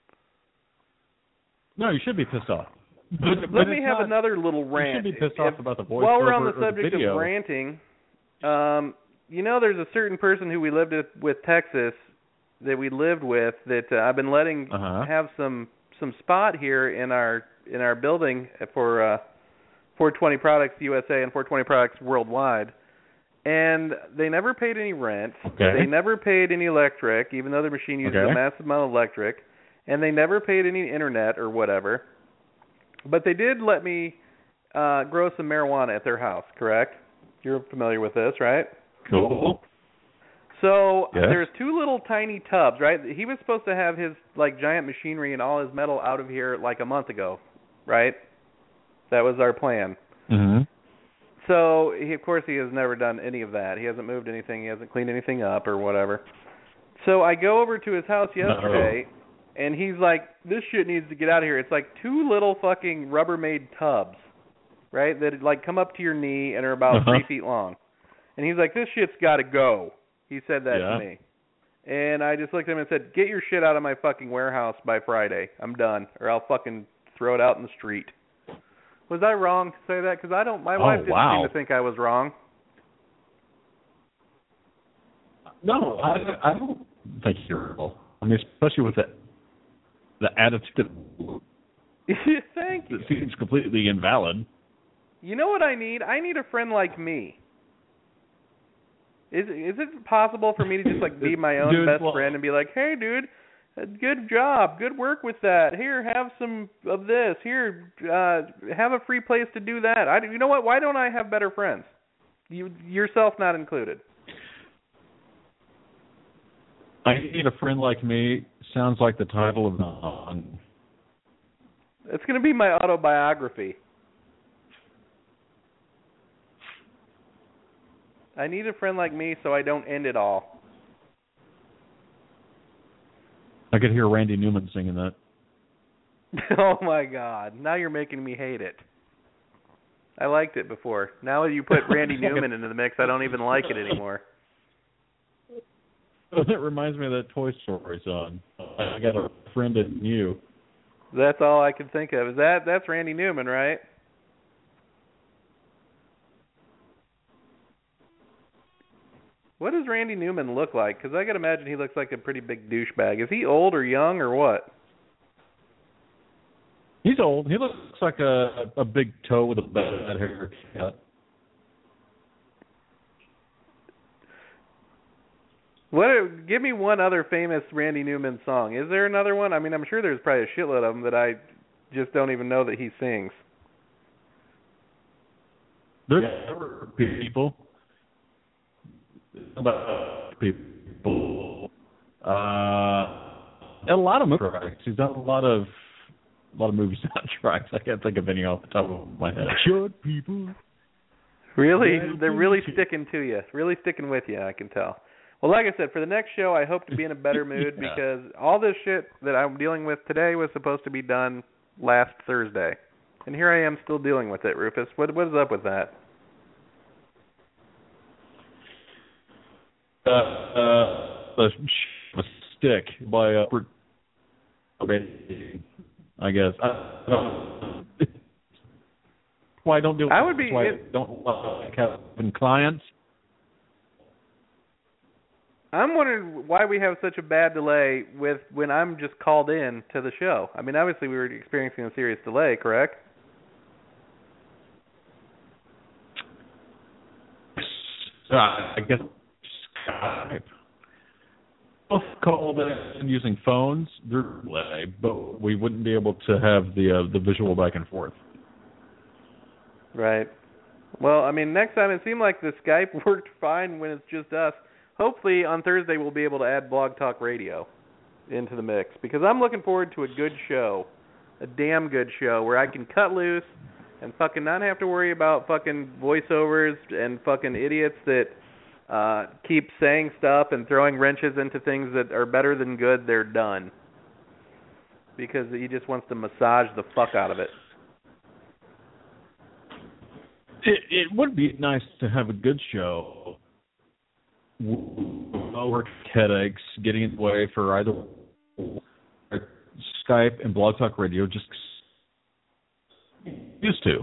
Speaker 3: No, you should be pissed off. But,
Speaker 5: Let
Speaker 3: but
Speaker 5: me
Speaker 3: it's
Speaker 5: have
Speaker 3: not,
Speaker 5: another little rant.
Speaker 3: You should be pissed
Speaker 5: if,
Speaker 3: off about the voice.
Speaker 5: While we're on the
Speaker 3: or
Speaker 5: subject
Speaker 3: the video.
Speaker 5: of ranting, um, you know, there's a certain person who we lived with, with Texas that we lived with that uh, I've been letting
Speaker 3: uh-huh.
Speaker 5: have some some spot here in our in our building for uh, four twenty Products U S A and four twenty Products Worldwide. And they never paid any rent.
Speaker 3: Okay.
Speaker 5: They never paid any electric, even though their machine uses
Speaker 3: okay.
Speaker 5: a massive amount of electric. And they never paid any internet or whatever. But they did let me uh, grow some marijuana at their house, correct? You're familiar with this, right?
Speaker 3: Cool.
Speaker 5: So
Speaker 3: yes.
Speaker 5: there's two little tiny tubs, right? He was supposed to have his like giant machinery and all his metal out of here like a month ago, right? That was our plan.
Speaker 3: Mm-hmm.
Speaker 5: So, he, of course, he has never done any of that. He hasn't moved anything. He hasn't cleaned anything up or whatever. So I go over to his house yesterday, Uh-oh. and he's like, this shit needs to get out of here. It's like two little fucking Rubbermaid tubs, right, that like come up to your knee and are about
Speaker 3: uh-huh.
Speaker 5: three feet long. And he's like, this shit's got to go. He said that
Speaker 3: yeah.
Speaker 5: to me. And I just looked at him and said, get your shit out of my fucking warehouse by Friday. I'm done, or I'll fucking throw it out in the street. Was I wrong to say that? Because I don't. My
Speaker 3: oh,
Speaker 5: wife didn't
Speaker 3: wow.
Speaker 5: seem to think I was wrong.
Speaker 3: No, I, I don't think you're wrong. I mean, especially with the the attitude.
Speaker 5: Thank you.
Speaker 3: It seems completely invalid.
Speaker 5: You know what I need? I need a friend like me. Is is it possible for me to just like be my own
Speaker 3: dude,
Speaker 5: best
Speaker 3: well,
Speaker 5: friend and be like, hey, dude, good job, good work with that. Here, have some of this. Here, uh, have a free place to do that. I, you know what? Why don't I have better friends? You yourself not included.
Speaker 3: I need a friend like me. Sounds like the title of the song.
Speaker 5: It's going to be my autobiography. I need a friend like me so I don't end it all.
Speaker 3: I could hear Randy Newman singing that.
Speaker 5: Oh, my God. Now you're making me hate it. I liked it before. Now that you put Randy Newman into the mix, I don't even like it anymore.
Speaker 3: It reminds me of that Toy Story song. I got a friend in you.
Speaker 5: That's all I can think of. Is that that's Randy Newman, right? What does Randy Newman look like? Because I got to imagine he looks like a pretty big douchebag. Is he old or young or what?
Speaker 3: He's old. He looks like a a big toe with a bad haircut.
Speaker 5: What? Give me one other famous Randy Newman song. Is there another one? I mean, I'm sure there's probably a shitload of them that I just don't even know that he sings.
Speaker 3: There are people. About people. Uh, a lot of movie tracks. He's done a lot of a lot of movie soundtracks. I can't think of any off the top of my head. Short people.
Speaker 5: Really, they're really sticking to you. Really sticking with you. I can tell. Well, like I said, for the next show, I hope to be in a better mood yeah. because all this shit that I'm dealing with today was supposed to be done last Thursday, and here I am still dealing with it. Rufus, what what is up with that?
Speaker 3: Uh, uh, a, a stick by uh, I guess. I don't, why don't do?
Speaker 5: I would be.
Speaker 3: Why
Speaker 5: it,
Speaker 3: don't like having clients?
Speaker 5: I'm wondering why we have such a bad delay with when I'm just called in to the show. I mean, obviously we were experiencing a serious delay, correct?
Speaker 3: Uh, I guess. Skype. Both called in using phones, but we wouldn't be able to have the uh, the visual back and forth.
Speaker 5: Right. Well, I mean, next time it seemed like the Skype worked fine when it's just us. Hopefully on Thursday we'll be able to add Blog Talk Radio into the mix because I'm looking forward to a good show, a damn good show where I can cut loose and fucking not have to worry about fucking voiceovers and fucking idiots that Uh, keep saying stuff and throwing wrenches into things that are better than good. They're done because he just wants to massage the fuck out of it.
Speaker 3: It, it would be nice to have a good show. Lower headaches, getting in the way for either Skype and Blog Talk Radio. Just used to.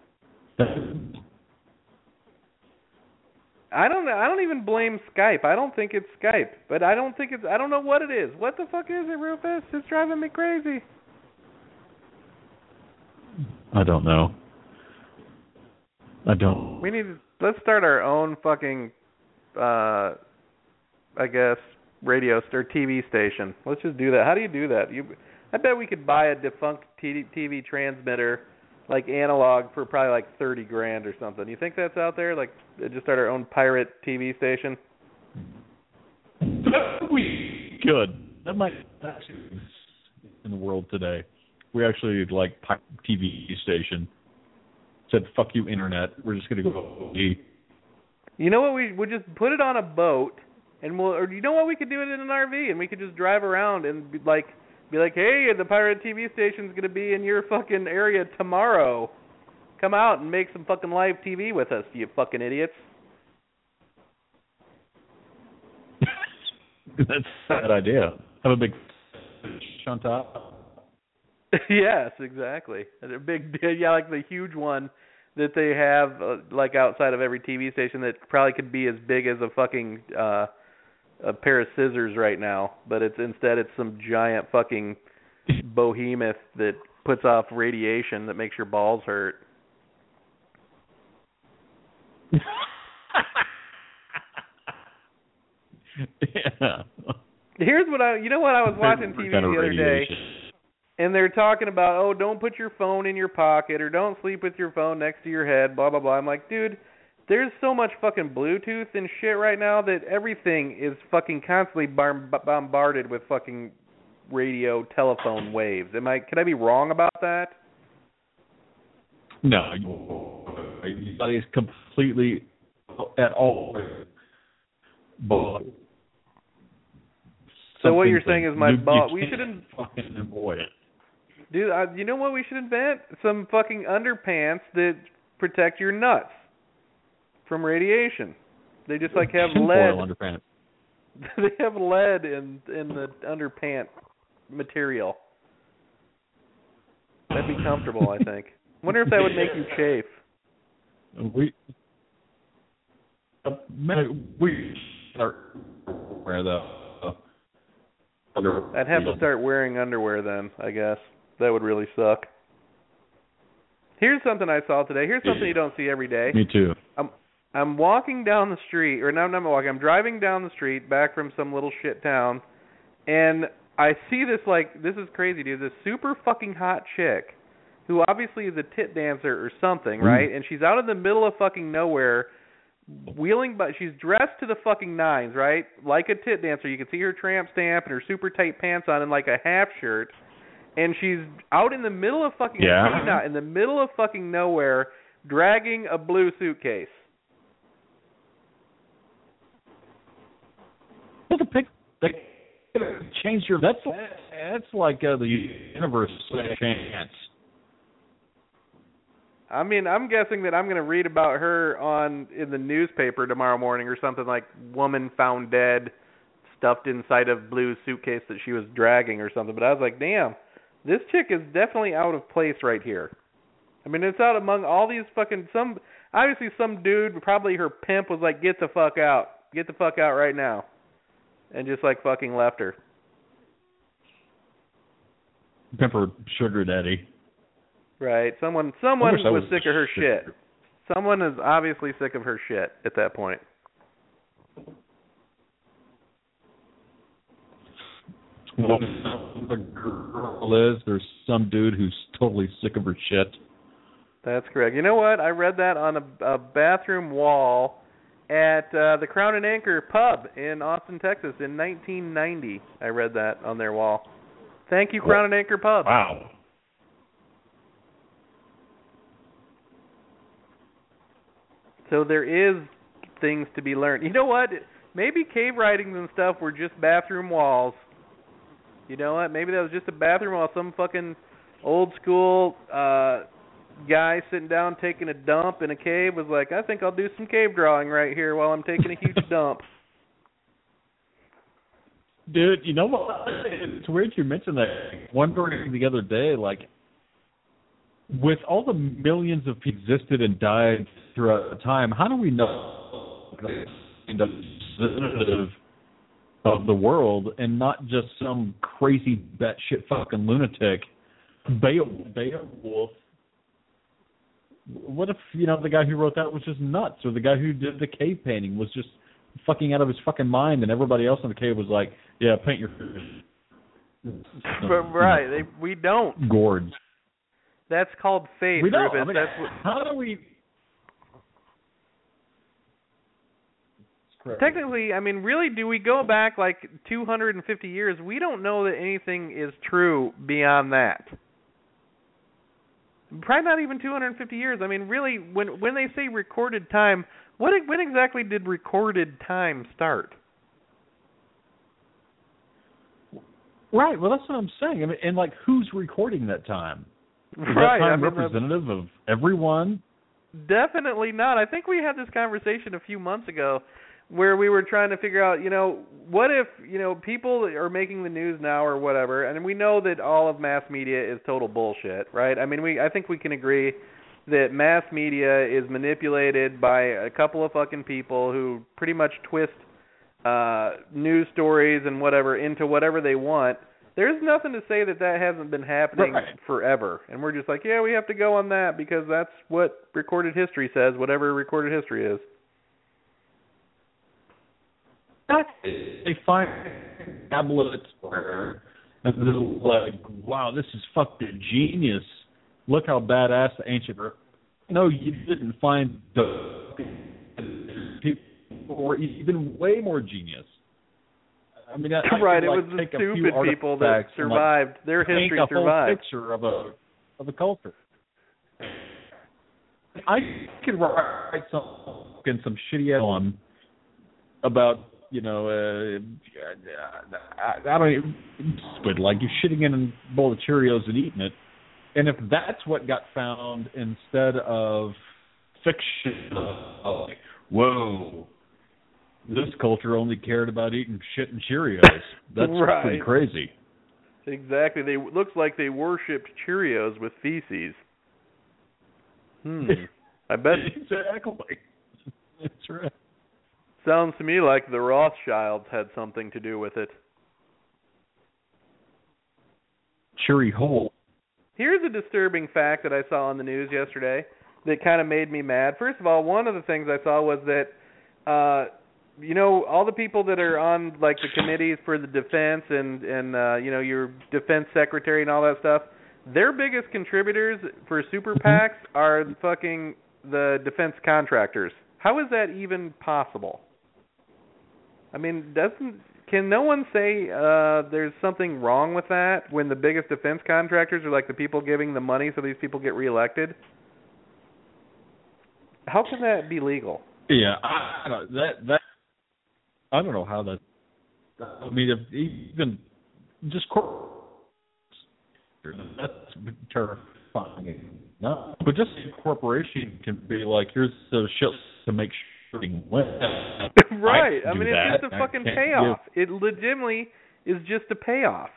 Speaker 5: I don't know. I don't even blame Skype. I don't think it's Skype, but I don't think it's. I don't know what it is. What the fuck is it, Rufus? It's driving me crazy.
Speaker 3: I don't know. I don't.
Speaker 5: We need to. Let's start our own fucking. Uh, I guess radio or T V station. Let's just do that. How do you do that? You. I bet we could buy a defunct T V transmitter, like analog, for probably like thirty grand or something. You think that's out there? Like, just start our own pirate T V station?
Speaker 3: We could. That might actually in the world today. We actually like T V station. Said fuck you internet. We're just gonna go.
Speaker 5: You know what? We would just put it on a boat, and we'll. Or you know what? We could do it in an R V, and we could just drive around and be like. Be like, hey, the pirate T V station's going to be in your fucking area tomorrow. Come out and make some fucking live T V with us, you fucking idiots.
Speaker 3: That's a bad idea. Have a big fish on top.
Speaker 5: Yes, exactly. A big, yeah, like the huge one that they have, uh, like outside of every T V station that probably could be as big as a fucking... Uh, a pair of scissors right now, but it's instead it's some giant fucking behemoth that puts off radiation that makes your balls hurt.
Speaker 3: Yeah.
Speaker 5: Here's what I, you know what, I was watching T V the other day, and they're talking about, oh, don't put your phone in your pocket or don't sleep with your phone next to your head, blah, blah, blah. I'm like, dude, there's so much fucking Bluetooth and shit right now that everything is fucking constantly bar- bombarded with fucking radio telephone waves. Am I? Could I be wrong about that?
Speaker 3: No, that is completely at all. But
Speaker 5: so what you're saying is my ball. We should
Speaker 3: fucking avoid it,
Speaker 5: dude. Uh, you know what we should invent? Some fucking underpants that protect your nuts from radiation. They just like have lead.
Speaker 3: Underpants.
Speaker 5: They have lead in in the underpant material. That'd be comfortable, I think. Wonder if that would make you chafe.
Speaker 3: We uh, we start wear though.
Speaker 5: I'd have to start wearing underwear then, I guess. That would really suck. Here's something I saw today. Here's something you don't see every day.
Speaker 3: Me too.
Speaker 5: I'm I'm walking down the street, or no, I'm not walking. I'm driving down the street back from some little shit town, and I see this, like, this is crazy, dude. This super fucking hot chick, who obviously is a tit dancer or something, right? Mm. And she's out in the middle of fucking nowhere, wheeling, but she's dressed to the fucking nines, right? Like a tit dancer. You can see her tramp stamp and her super tight pants on and like a half shirt. And she's out in the middle of fucking
Speaker 3: yeah.
Speaker 5: not, in the middle of fucking nowhere, dragging a blue suitcase.
Speaker 3: Well, the pic, they change your. That's that's like uh, the universe chance.
Speaker 5: I mean, I'm guessing that I'm going to read about her on in the newspaper tomorrow morning or something like woman found dead, stuffed inside of blue suitcase that she was dragging or something. But I was like, damn, this chick is definitely out of place right here. I mean, it's out among all these fucking, some, obviously some dude, probably her pimp was like, get the fuck out. Get the fuck out right now. And just like fucking left her.
Speaker 3: Pimp or sugar daddy.
Speaker 5: Right. Someone someone was,
Speaker 3: was
Speaker 5: sick of her shit. shit. Someone is obviously sick of her shit at that point.
Speaker 3: Well, the girl is, there's some dude who's totally sick of her shit.
Speaker 5: That's correct. You know what? I read that on a, a bathroom wall at uh, the Crown and Anchor pub in Austin, Texas in nineteen ninety. I read that on their wall. Thank you, Crown and Anchor pub.
Speaker 3: Wow.
Speaker 5: So there is things to be learned. You know what? Maybe cave writings and stuff were just bathroom walls. You know what? Maybe that was just a bathroom wall. Some fucking old school uh, guy sitting down taking a dump in a cave was like, I think I'll do some cave drawing right here while I'm taking a huge dump.
Speaker 3: Dude, you know what? It's weird you mentioned that. Wondering the other day, like, with all the millions of people existed and died throughout time, how do we know the representative of the world and not just some crazy batshit fucking lunatic? Beowulf, Beowulf. What if, you know, the guy who wrote that was just nuts, or the guy who did the cave painting was just fucking out of his fucking mind, and everybody else in the cave was like, yeah, paint your...
Speaker 5: But, right, they, we don't.
Speaker 3: Gourds.
Speaker 5: That's called faith,
Speaker 3: we don't.
Speaker 5: Rufus.
Speaker 3: I mean,
Speaker 5: That's what,
Speaker 3: how do we...
Speaker 5: Technically, I mean, really, do we go back like two hundred fifty years? We don't know that anything is true beyond that. Probably not even two hundred fifty years. I mean, really, when when they say recorded time, what when exactly did recorded time start?
Speaker 3: Right. Well, that's what I'm saying. I mean, and like, who's recording that time? Is
Speaker 5: right.
Speaker 3: that time
Speaker 5: I mean,
Speaker 3: representative of everyone?
Speaker 5: Definitely not. I think we had this conversation a few months ago where we were trying to figure out, you know, what if, you know, people are making the news now or whatever, and we know that all of mass media is total bullshit, right? I mean, we I think we can agree that mass media is manipulated by a couple of fucking people who pretty much twist uh, news stories and whatever into whatever they want. There's nothing to say that that hasn't been happening
Speaker 3: right. forever.
Speaker 5: And we're just like, yeah, we have to go on that because that's what recorded history says, whatever recorded history is.
Speaker 3: They find tablets where and they're like, wow, this is fucking genius. Look how badass the ancient... No, you didn't find the people who were even way more genius. I mean, I,
Speaker 5: right,
Speaker 3: I
Speaker 5: it
Speaker 3: like,
Speaker 5: was the
Speaker 3: take
Speaker 5: stupid people that survived.
Speaker 3: Like,
Speaker 5: Their history
Speaker 3: paint a
Speaker 5: survived.
Speaker 3: Whole picture of a of a culture. I could write some some shitty on about, you know, uh, I, I don't even, but like you're shitting in a bowl of Cheerios and eating it, and if that's what got found instead of fiction, like, whoa. This culture only cared about eating shit and Cheerios. That's
Speaker 5: right.
Speaker 3: pretty crazy.
Speaker 5: Exactly. They looks like they worshipped Cheerios with feces. Hmm. I bet.
Speaker 3: Exactly. That's right.
Speaker 5: Sounds to me like the Rothschilds had something to do with it.
Speaker 3: Cherry hole.
Speaker 5: Here's a disturbing fact that I saw on the news yesterday that kind of made me mad. First of all, one of the things I saw was that, uh, you know, all the people that are on, like, the committees for the defense and, and uh, you know, your defense secretary and all that stuff, their biggest contributors for super PACs are fucking the defense contractors. How is that even possible? I mean, doesn't can no one say uh, there's something wrong with that when the biggest defense contractors are like the people giving the money so these people get reelected? How can that be legal?
Speaker 3: Yeah, I, I don't, that that I don't know how that. I mean, if even just corp- that's terrifying. No, but just a corporation can be like, here's the shit to make sure you win.
Speaker 5: Right. I,
Speaker 3: I
Speaker 5: mean,
Speaker 3: that.
Speaker 5: it's just a fucking payoff. Give... It legitimately is just a payoff.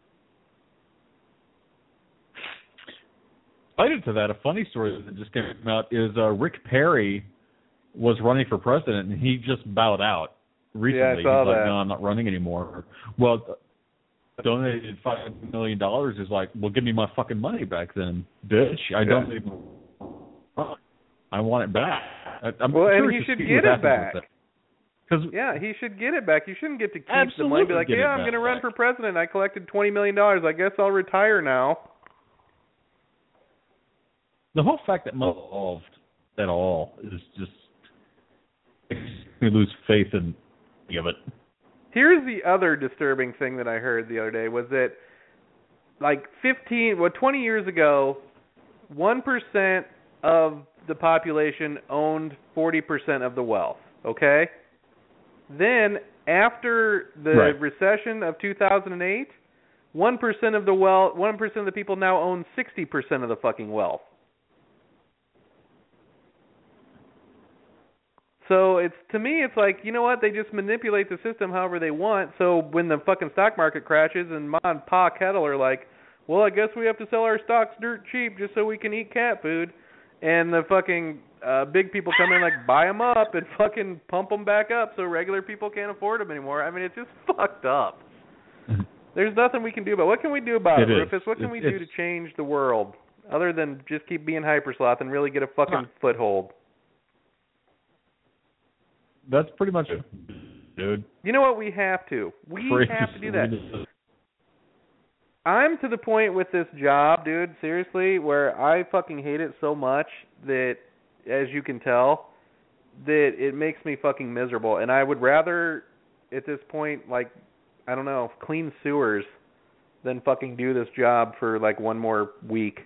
Speaker 3: Related to that, a funny story that just came out is uh, Rick Perry was running for president, and he just bowed out recently.
Speaker 5: Yeah, I saw
Speaker 3: He's like,
Speaker 5: that.
Speaker 3: no, I'm not running anymore. Well, donated five million dollars is like, well, give me my fucking money back then, bitch. I
Speaker 5: yeah.
Speaker 3: don't even. I want it back. I, I'm
Speaker 5: well,
Speaker 3: sure
Speaker 5: and he should get it back.
Speaker 3: Cause
Speaker 5: yeah, he should get it back. You shouldn't get to keep
Speaker 3: Absolutely
Speaker 5: the money. Be like,
Speaker 3: get
Speaker 5: yeah,
Speaker 3: it
Speaker 5: I'm going to run
Speaker 3: back.
Speaker 5: for president. I collected twenty million dollars. I guess I'll retire now.
Speaker 3: The whole fact that money involved at all is just makes me lose faith in any of it.
Speaker 5: Here's the other disturbing thing that I heard the other day was that, like fifteen, well, twenty years ago, one percent of the population owned forty percent of the wealth. Okay. Then after the
Speaker 3: right.
Speaker 5: recession of two thousand eight, one percent of the wealth, one percent of the people now own sixty percent of the fucking wealth. So it's to me, it's like, you know what? They just manipulate the system however they want. So when the fucking stock market crashes and Ma and Pa Kettle are like, well, I guess we have to sell our stocks dirt cheap just so we can eat cat food, and the fucking uh, big people come in like buy them up and fucking pump them back up so regular people can't afford them anymore. I mean, it's just fucked up. There's nothing we can do about it. What can we do about it,
Speaker 3: it
Speaker 5: Rufus? What can
Speaker 3: it,
Speaker 5: we do to change the world other than just keep being hypersloth and really get a fucking foothold?
Speaker 3: That's pretty much it, dude.
Speaker 5: You know what? We have to. We
Speaker 3: Phrase,
Speaker 5: have to do that. I'm to the point with this job, dude, seriously, where I fucking hate it so much that, as you can tell, that it makes me fucking miserable. And I would rather, at this point, like, I don't know, clean sewers than fucking do this job for, like, one more week.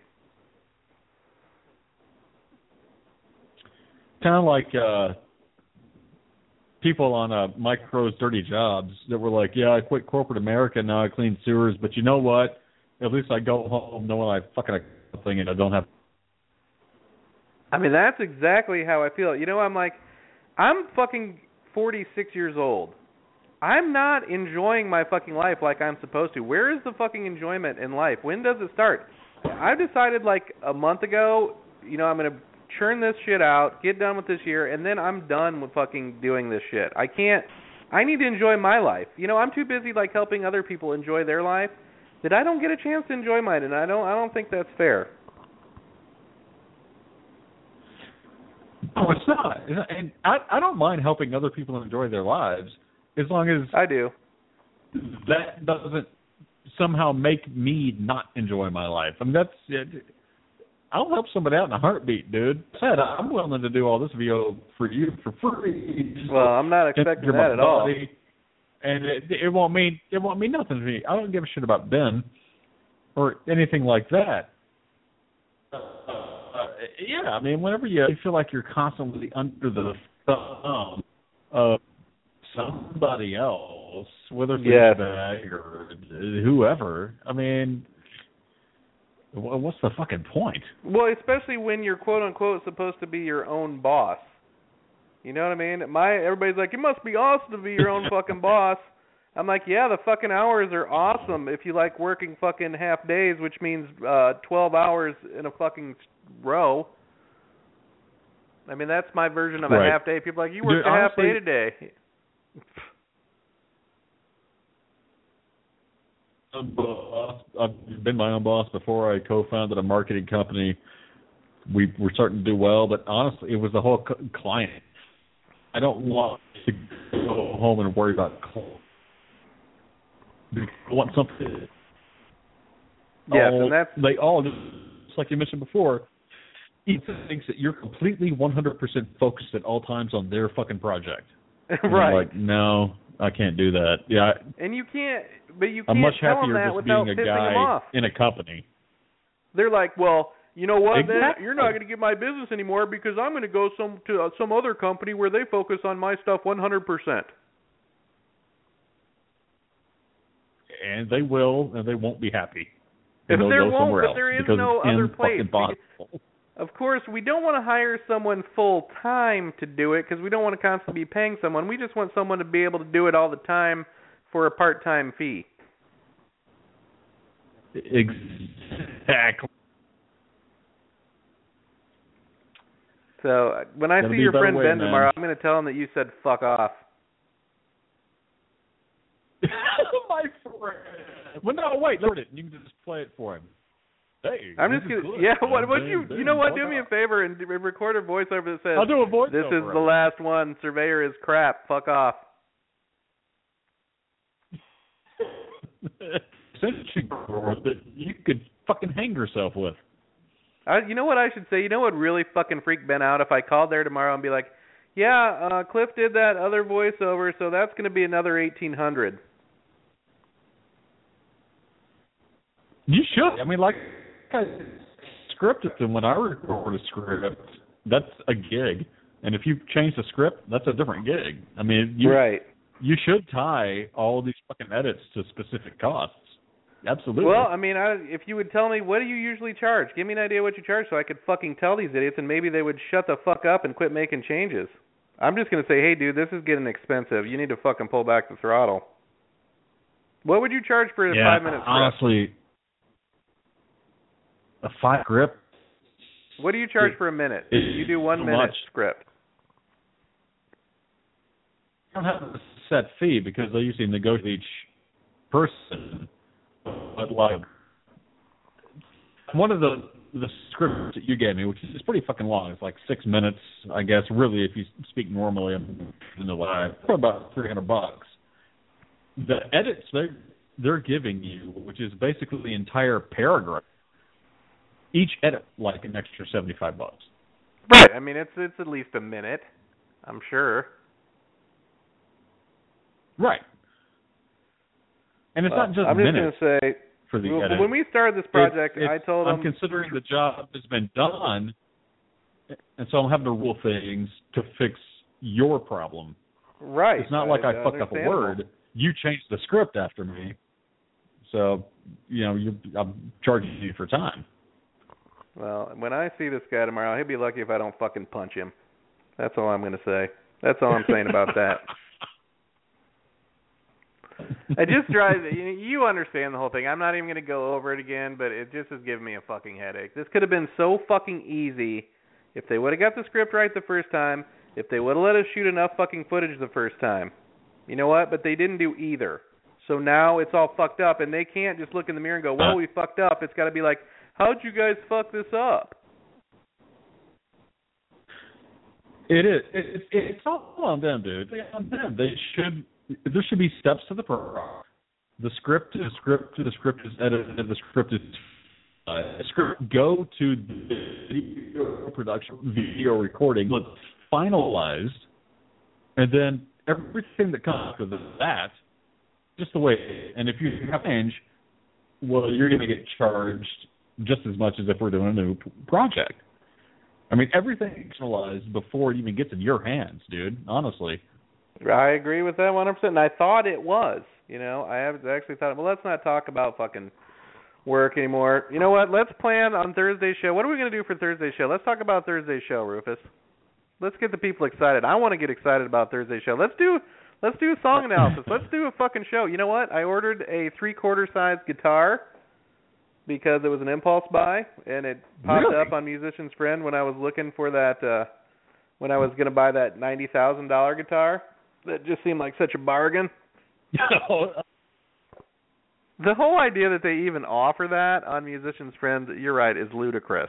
Speaker 3: Kind of like... uh people on uh, Mike Crow's Dirty Jobs that were like, yeah, I quit corporate America, now I clean sewers, but you know what? At least I go home knowing I fucking a thing and I don't have...
Speaker 5: I mean, that's exactly how I feel. You know, I'm like, I'm fucking forty-six years old. I'm not enjoying my fucking life like I'm supposed to. Where is the fucking enjoyment in life? When does it start? I decided like a month ago, you know, I'm going to churn this shit out, get done with this year, and then I'm done with fucking doing this shit. I can't, I need to enjoy my life. You know, I'm too busy like helping other people enjoy their life that I don't get a chance to enjoy mine, and I don't, I don't think that's fair.
Speaker 3: No, it's not. And I, I don't mind helping other people enjoy their lives as long as
Speaker 5: I do.
Speaker 3: That doesn't somehow make me not enjoy my life. I mean, that's it. I'll help somebody out in a heartbeat, dude. I said I'm willing to do all this video for you for free.
Speaker 5: Well, I'm not expecting that at all.
Speaker 3: And it, it won't mean it won't mean nothing to me. I don't give a shit about Ben or anything like that. Uh, uh, yeah, I mean, whenever you feel like you're constantly under the thumb of somebody else, whether it's
Speaker 5: yes.
Speaker 3: a bag or whoever, I mean. What's the fucking point?
Speaker 5: Well, especially when you're quote unquote supposed to be your own boss. You know what I mean? My everybody's like, it must be awesome to be your own fucking boss. I'm like, yeah, the fucking hours are awesome if you like working fucking half days, which means uh, twelve hours in a fucking row. I mean, that's my version of
Speaker 3: Right.
Speaker 5: a half day. People are like, you work
Speaker 3: Dude,
Speaker 5: a half
Speaker 3: honestly-
Speaker 5: day today.
Speaker 3: I've been my own boss before. I co-founded a marketing company. We were starting to do well, but honestly, it was the whole c- client. I don't want to go home and worry about clients. I want something.
Speaker 5: Yes,
Speaker 3: all,
Speaker 5: and that's
Speaker 3: they all, just like you mentioned before, each thinks that you're completely one hundred percent focused at all times on their fucking project. And I'm
Speaker 5: right.
Speaker 3: like, no, I can't do that. Yeah,
Speaker 5: And you can't, but you
Speaker 3: I'm
Speaker 5: can't
Speaker 3: much
Speaker 5: tell them
Speaker 3: happier
Speaker 5: that
Speaker 3: just
Speaker 5: without
Speaker 3: being a
Speaker 5: pissing them
Speaker 3: guy
Speaker 5: off.
Speaker 3: in a company.
Speaker 5: They're like, well, you know what? Then
Speaker 3: Exactly.
Speaker 5: you're not going to get my business anymore because I'm going to go some to uh, some other company where they focus on my stuff one hundred percent.
Speaker 3: And they will, and they won't be happy.
Speaker 5: If
Speaker 3: And they'll
Speaker 5: there
Speaker 3: go
Speaker 5: won't,
Speaker 3: somewhere
Speaker 5: but
Speaker 3: else
Speaker 5: there is
Speaker 3: because
Speaker 5: no
Speaker 3: it's
Speaker 5: other
Speaker 3: in
Speaker 5: place.
Speaker 3: fucking possible.
Speaker 5: Of course, we don't want to hire someone full time to do it because we don't want to constantly be paying someone. We just want someone to be able to do it all the time for a part time fee.
Speaker 3: Exactly.
Speaker 5: So when I
Speaker 3: Gotta
Speaker 5: see
Speaker 3: be a
Speaker 5: your
Speaker 3: better
Speaker 5: friend
Speaker 3: way,
Speaker 5: Ben
Speaker 3: man.
Speaker 5: tomorrow, I'm going to tell him that you said fuck off.
Speaker 3: My friend. Well, no, wait, load it. You can just play it for him. Hey,
Speaker 5: I'm
Speaker 3: this
Speaker 5: just
Speaker 3: is
Speaker 5: gonna,
Speaker 3: good.
Speaker 5: yeah.
Speaker 3: Ben,
Speaker 5: What? What
Speaker 3: Ben,
Speaker 5: you?
Speaker 3: Ben,
Speaker 5: You know what?
Speaker 3: fuck
Speaker 5: Do me a
Speaker 3: off.
Speaker 5: favor and, and record a voiceover that says,
Speaker 3: I'll do a voice
Speaker 5: "This is
Speaker 3: over
Speaker 5: the
Speaker 3: him.
Speaker 5: last one. Surveyor is crap. Fuck off."
Speaker 3: Essentially, that you could fucking hang yourself with.
Speaker 5: I, you know what I should say? You know what really fucking freaked Ben out? If I called there tomorrow and be like, "Yeah, uh, Cliff did that other voiceover, so that's going to be another eighteen hundred."
Speaker 3: You should. I mean, like, I scripted them when I record a script. That's a gig, and if you change the script, that's a different gig. I mean, you
Speaker 5: Right.
Speaker 3: you should tie all these fucking edits to specific costs. Absolutely.
Speaker 5: Well, I mean, I, if you would tell me, what do you usually charge? Give me an idea what you charge so I could fucking tell these idiots, and maybe they would shut the fuck up and quit making changes. I'm just going to say, hey, dude, this is getting expensive. You need to fucking pull back the throttle. What would you charge for a
Speaker 3: yeah,
Speaker 5: five-minute script?
Speaker 3: honestly, a five script.
Speaker 5: What do you charge for a minute?
Speaker 3: It's
Speaker 5: You do one
Speaker 3: so
Speaker 5: minute
Speaker 3: much.
Speaker 5: script.
Speaker 3: I don't have a set fee because I usually negotiate each person. But like one of the the scripts that you gave me, which is pretty fucking long, it's like six minutes, I guess. Really, if you speak normally in the live, for about three hundred bucks. The edits they they're giving you, which is basically the entire paragraph, each edit like an extra seventy five bucks.
Speaker 5: Right. I mean, it's it's at least a minute, I'm sure.
Speaker 3: Right. And it's
Speaker 5: Well,
Speaker 3: not just
Speaker 5: I'm just
Speaker 3: minutes
Speaker 5: going to say,
Speaker 3: for the
Speaker 5: well,
Speaker 3: edit.
Speaker 5: when we started this project,
Speaker 3: It's-
Speaker 5: I
Speaker 3: it's-
Speaker 5: told
Speaker 3: I'm
Speaker 5: them,
Speaker 3: considering the job has been done, and so I'm having to rule things to fix your problem.
Speaker 5: right.
Speaker 3: It's not like I
Speaker 5: uh,
Speaker 3: fucked up a
Speaker 5: understandable.
Speaker 3: word. You changed the script after me, so you know you I'm charging you for time.
Speaker 5: Well, when I see this guy tomorrow, he'll be lucky if I don't fucking punch him. That's all I'm going to say. That's all I'm saying about that. I just drive. You, you understand the whole thing. I'm not even going to go over it again, but it just is giving me a fucking headache. This could have been so fucking easy if they would have got the script right the first time. If they would have let us shoot enough fucking footage the first time. You know what? But they didn't do either. So now it's all fucked up, and they can't just look in the mirror and go, "Well, we fucked up." It's got to be like, "How'd you guys fuck this up?"
Speaker 3: It is. It, it, it's all on them, dude. It's on them. They should. There should be steps to the program. The script is script. The script is edited. The script is uh, the script. Go to the video production, video recording. It's finalized, and then everything that comes with that, just the way. And if you have change, well, you're going to get charged just as much as if we're doing a new p- project. I mean, everything's finalized before it even gets in your hands, dude. Honestly.
Speaker 5: I agree with that one hundred percent. And I thought it was. You know, I have actually thought, well, let's not talk about fucking work anymore. You know what? Let's plan on Thursday's show. What are we going to do for Thursday's show? Let's talk about Thursday's show, Rufus. Let's get the people excited. I want to get excited about Thursday's show. Let's do let's do a song analysis. Let's do a fucking show. You know what? I ordered a three-quarter size guitar because it was an impulse buy, and it popped
Speaker 3: Really?
Speaker 5: up on Musician's Friend when I was looking for that uh, when I was going to buy that ninety thousand dollars guitar. That just seemed like such a bargain. The whole idea that they even offer that on Musician's Friends, you're right, is ludicrous.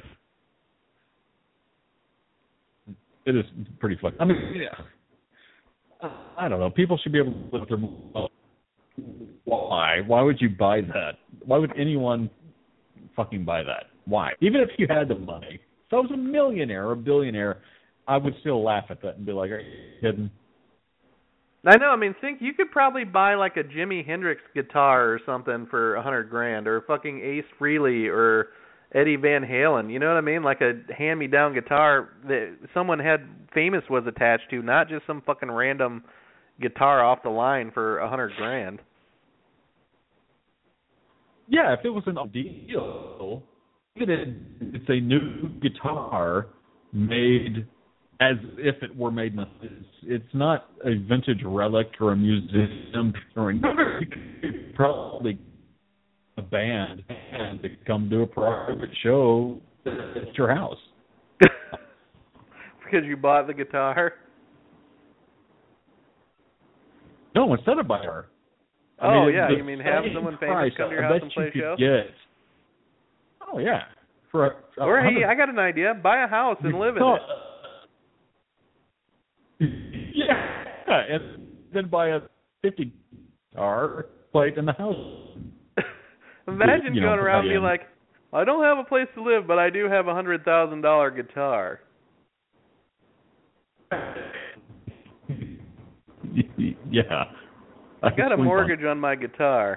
Speaker 3: It is pretty fucking. I mean, yeah. I don't know. People should be able to live with their. Why? Why would you buy that? Why would anyone fucking buy that? Why? Even if you had the money, if I was a millionaire or a billionaire, I would still laugh at that and be like, "Are you kidding?"
Speaker 5: I know. I mean, think you could probably buy like a Jimi Hendrix guitar or something for a hundred grand, or fucking Ace Frehley or Eddie Van Halen. You know what I mean? Like a hand-me-down guitar that someone had famous was attached to, not just some fucking random guitar off the line for a hundred grand.
Speaker 3: Yeah, if it was an deal, even if it's a new guitar made as if it were made in a, it's, it's not a vintage relic or a museum or a, probably a band and to come do a private show at your house.
Speaker 5: Because you bought the guitar?
Speaker 3: No, instead of buy her. I
Speaker 5: oh,
Speaker 3: mean,
Speaker 5: yeah, you mean have someone famous come to your house and play a show?
Speaker 3: Get. Oh, yeah. For a, a
Speaker 5: or, hey, I got an idea. Buy a house and live in it.
Speaker 3: Yeah, and then buy a fifty guitar, play it in the house.
Speaker 5: Imagine
Speaker 3: you
Speaker 5: going
Speaker 3: know,
Speaker 5: around and being like, I don't have a place to live, but I do have a hundred thousand dollar guitar.
Speaker 3: Yeah.
Speaker 5: I got a mortgage on my guitar.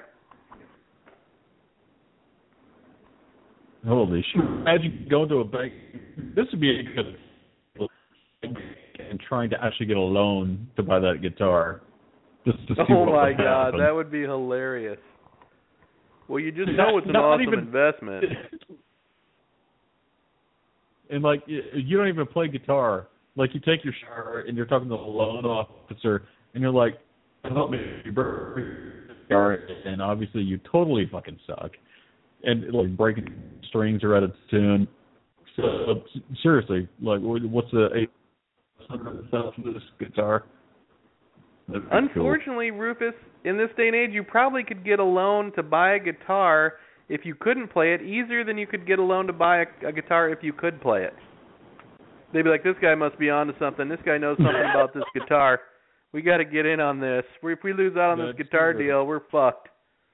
Speaker 3: Holy shit. Imagine going to a bank. This would be a good and trying to actually get a loan to buy that guitar. Just to see
Speaker 5: oh
Speaker 3: what
Speaker 5: my
Speaker 3: would
Speaker 5: God,
Speaker 3: happen.
Speaker 5: that would be hilarious. Well, you just
Speaker 3: not,
Speaker 5: know it's an
Speaker 3: not
Speaker 5: awesome
Speaker 3: even,
Speaker 5: investment. And
Speaker 3: like, you don't even play guitar. Like, you take your shower and you're talking to the loan officer, and you're like, help me, and obviously you totally fucking suck. And, like, breaking strings are out of tune. So, seriously, like, what's the eight hundred thousand for this guitar?
Speaker 5: Unfortunately, cool. Rufus, in this day and age, you probably could get a loan to buy a guitar if you couldn't play it easier than you could get a loan to buy a, a guitar if you could play it. They'd be like, this guy must be onto something. This guy knows something about this guitar. We got to get in on this. If we lose out on That's this guitar true. deal, we're fucked.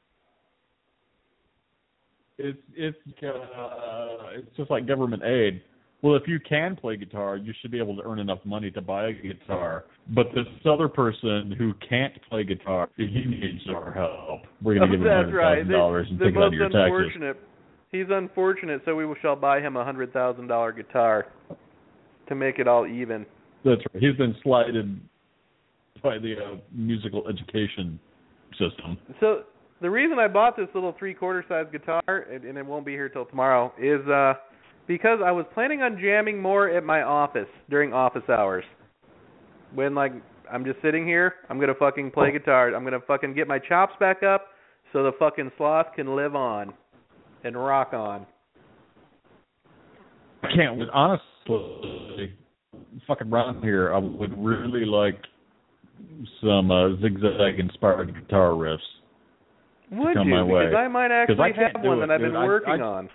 Speaker 3: It's it's uh, it's just like government aid. Well, if you can play guitar, you should be able to earn enough money to buy a guitar. But this other person who can't play guitar, he needs our help. We're going to
Speaker 5: oh,
Speaker 3: give him one hundred thousand dollars and take it out of your taxes. He's
Speaker 5: unfortunate, so we shall buy him a one hundred thousand dollars guitar to make it all even.
Speaker 3: That's right. He's been slighted by the uh, musical education system.
Speaker 5: So the reason I bought this little three-quarter size guitar, and, and it won't be here till tomorrow, is uh, because I was planning on jamming more at my office during office hours. When, like, I'm just sitting here, I'm going to fucking play guitar. I'm going to fucking get my chops back up so the fucking sloth can live on and rock on.
Speaker 3: I can't, honestly, fucking around here, I would really like some uh, zigzag-inspired guitar riffs.
Speaker 5: Would
Speaker 3: come
Speaker 5: you?
Speaker 3: My way.
Speaker 5: Because I might actually
Speaker 3: I
Speaker 5: have one
Speaker 3: it,
Speaker 5: that I've
Speaker 3: dude.
Speaker 5: been working
Speaker 3: I, I,
Speaker 5: on.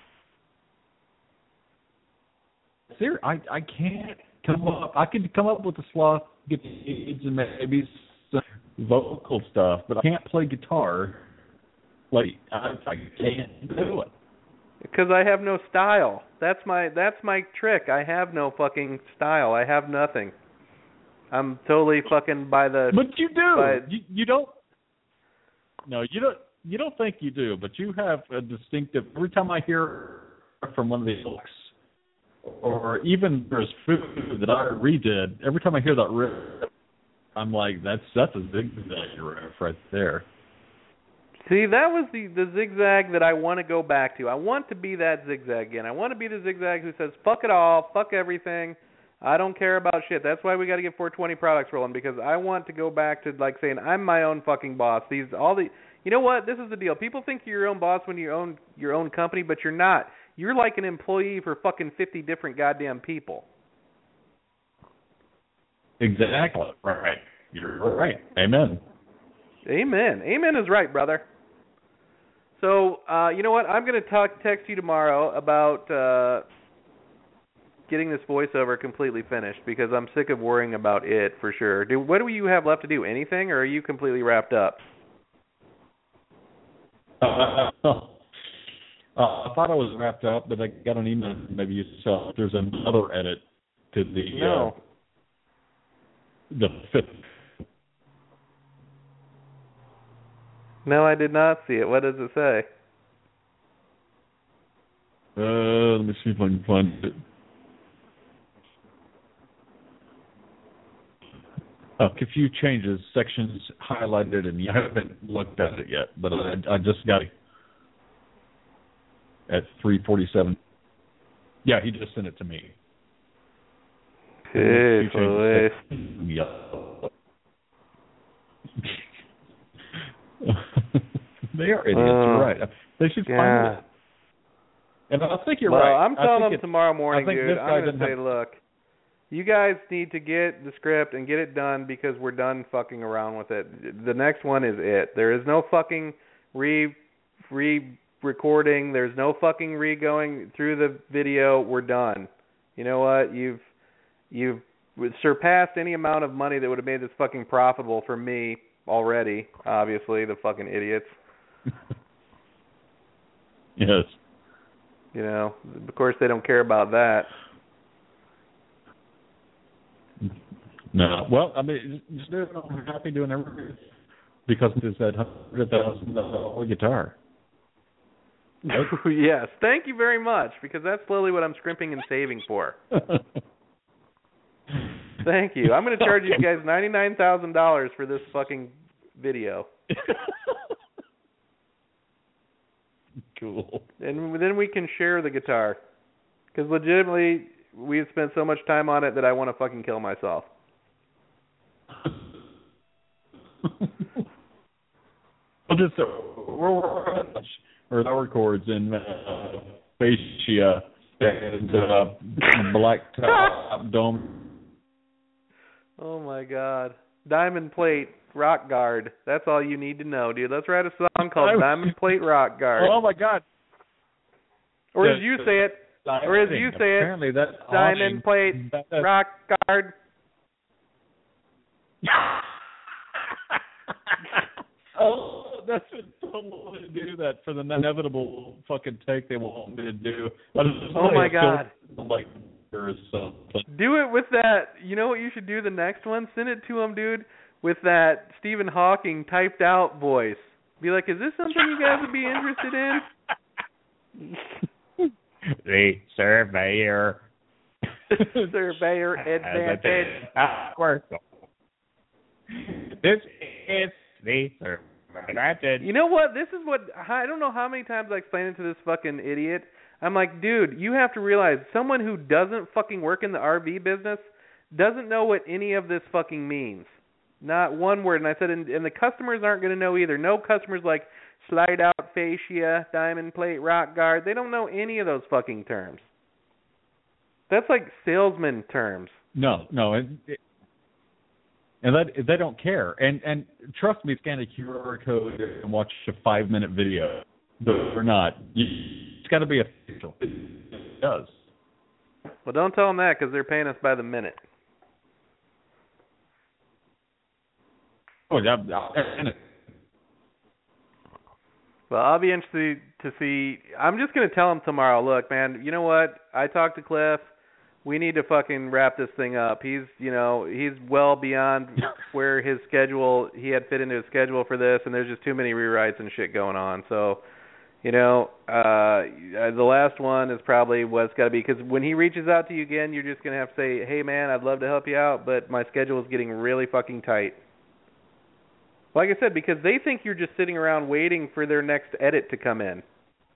Speaker 3: Ser- I I can't come up. I could come up with the sloth guitars and maybe some vocal stuff, but I can't play guitar. Like I, I can't do it.
Speaker 5: Because I have no style. That's my that's my trick. I have no fucking style. I have nothing. I'm totally fucking by the.
Speaker 3: But you do.
Speaker 5: By,
Speaker 3: you, you don't. No, you don't. You don't think you do, but you have a distinctive. Every time I hear from one of these books, or even there's food that I redid. Every time I hear that riff, I'm like, that's that's a zigzag riff right there.
Speaker 5: See, that was the, the zigzag that I want to go back to. I want to be that zigzag again. I want to be the zigzag who says, fuck it all, fuck everything. I don't care about shit. That's why we got to get four twenty products rolling, because I want to go back to, like, saying, I'm my own fucking boss. These all the, you know what? This is the deal. People think you're your own boss when you own your own company, but you're not. You're like an employee for fucking fifty different goddamn people.
Speaker 3: Exactly. Right. You're right. Amen.
Speaker 5: Amen. Amen is right, brother. So, uh, you know what? I'm going to talk, text you tomorrow about uh, getting this voiceover completely finished because I'm sick of worrying about it for sure. Do what do you have left to do? Anything, or are you completely wrapped up?
Speaker 3: Uh, uh, I thought I was wrapped up, but I got an email. Maybe you saw there's another edit to the
Speaker 5: no.
Speaker 3: uh, the fifth.
Speaker 5: No, I did not see it. What does it say?
Speaker 3: Uh, let me see if I can find it. Uh, a few changes, sections highlighted, and you haven't looked at it yet, but I, I just got it at three forty-seven. Yeah, he just sent it to me.
Speaker 5: Hey, boy.
Speaker 3: Yeah. They are idiots,
Speaker 5: uh,
Speaker 3: you're right. They should
Speaker 5: yeah.
Speaker 3: find it. And I think you're
Speaker 5: well,
Speaker 3: right.
Speaker 5: I'm telling them
Speaker 3: it,
Speaker 5: tomorrow morning,
Speaker 3: dude.
Speaker 5: I'm going to say, have... look, you guys need to get the script and get it done because we're done fucking around with it. The next one is it. There is no fucking re re-recording. There's no fucking re-going through the video. We're done. You know what? You've you've surpassed any amount of money that would have made this fucking profitable for me already, obviously, the fucking idiots.
Speaker 3: Yes.
Speaker 5: You know, of course they don't care about that.
Speaker 3: No. Well, I mean, just do it. I'm happy doing everything because it's that hundred thousand dollar guitar.
Speaker 5: Yes. Thank you very much, because that's slowly what I'm scrimping and saving for. Thank you. I'm going to charge you guys ninety-nine thousand dollars for this fucking video.
Speaker 3: Cool.
Speaker 5: And then we can share the guitar. Because legitimately, we've spent so much time on it that I want to fucking kill myself.
Speaker 3: Well, just uh, we're or our chords in uh, fascia and uh, black top dome.
Speaker 5: Oh my God, Diamond Plate Rock Guard. That's all you need to know, dude. Let's write a song called was... Diamond Plate Rock Guard.
Speaker 3: Oh my God.
Speaker 5: Or as you say it, or as you say
Speaker 3: Apparently
Speaker 5: it,
Speaker 3: that's
Speaker 5: Diamond Plate that's... Rock Guard.
Speaker 3: Oh, that's what told me to do that for the inevitable fucking take they want me to do.
Speaker 5: Oh my God!
Speaker 3: Like or something.
Speaker 5: Do it with that. You know what you should do the next one? Send it to him, dude, with that Stephen Hawking typed out voice. Be like, is this something you guys would be interested in?
Speaker 3: The surveyor.
Speaker 5: Surveyor advantage.
Speaker 3: This is the surveyor.
Speaker 5: You know what? This is what I don't know how many times I explained it to this fucking idiot. I'm like, dude, you have to realize someone who doesn't fucking work in the R V business doesn't know what any of this fucking means. Not one word. And I said, and, and the customers aren't going to know either. No customers like slide out fascia, diamond plate, rock guard. They don't know any of those fucking terms. That's like salesman terms.
Speaker 3: No, no. It, it, and that, they don't care. And and trust me, scan a Q R code and watch a five-minute video. Or not. You, it's got to be official. It does.
Speaker 5: Well, don't tell them that because they're paying us by the minute.
Speaker 3: Oh, yeah.
Speaker 5: Well, I'll be interested to see. I'm just going to tell him tomorrow, look, man, you know what? I talked to Cliff. We need to fucking wrap this thing up. He's, you know, he's well beyond where his schedule, he had fit into his schedule for this, and there's just too many rewrites and shit going on. So, you know, uh, the last one is probably what's got to be, because when he reaches out to you again, you're just going to have to say, hey, man, I'd love to help you out, but my schedule is getting really fucking tight. Like I said, because they think you're just sitting around waiting for their next edit to come in.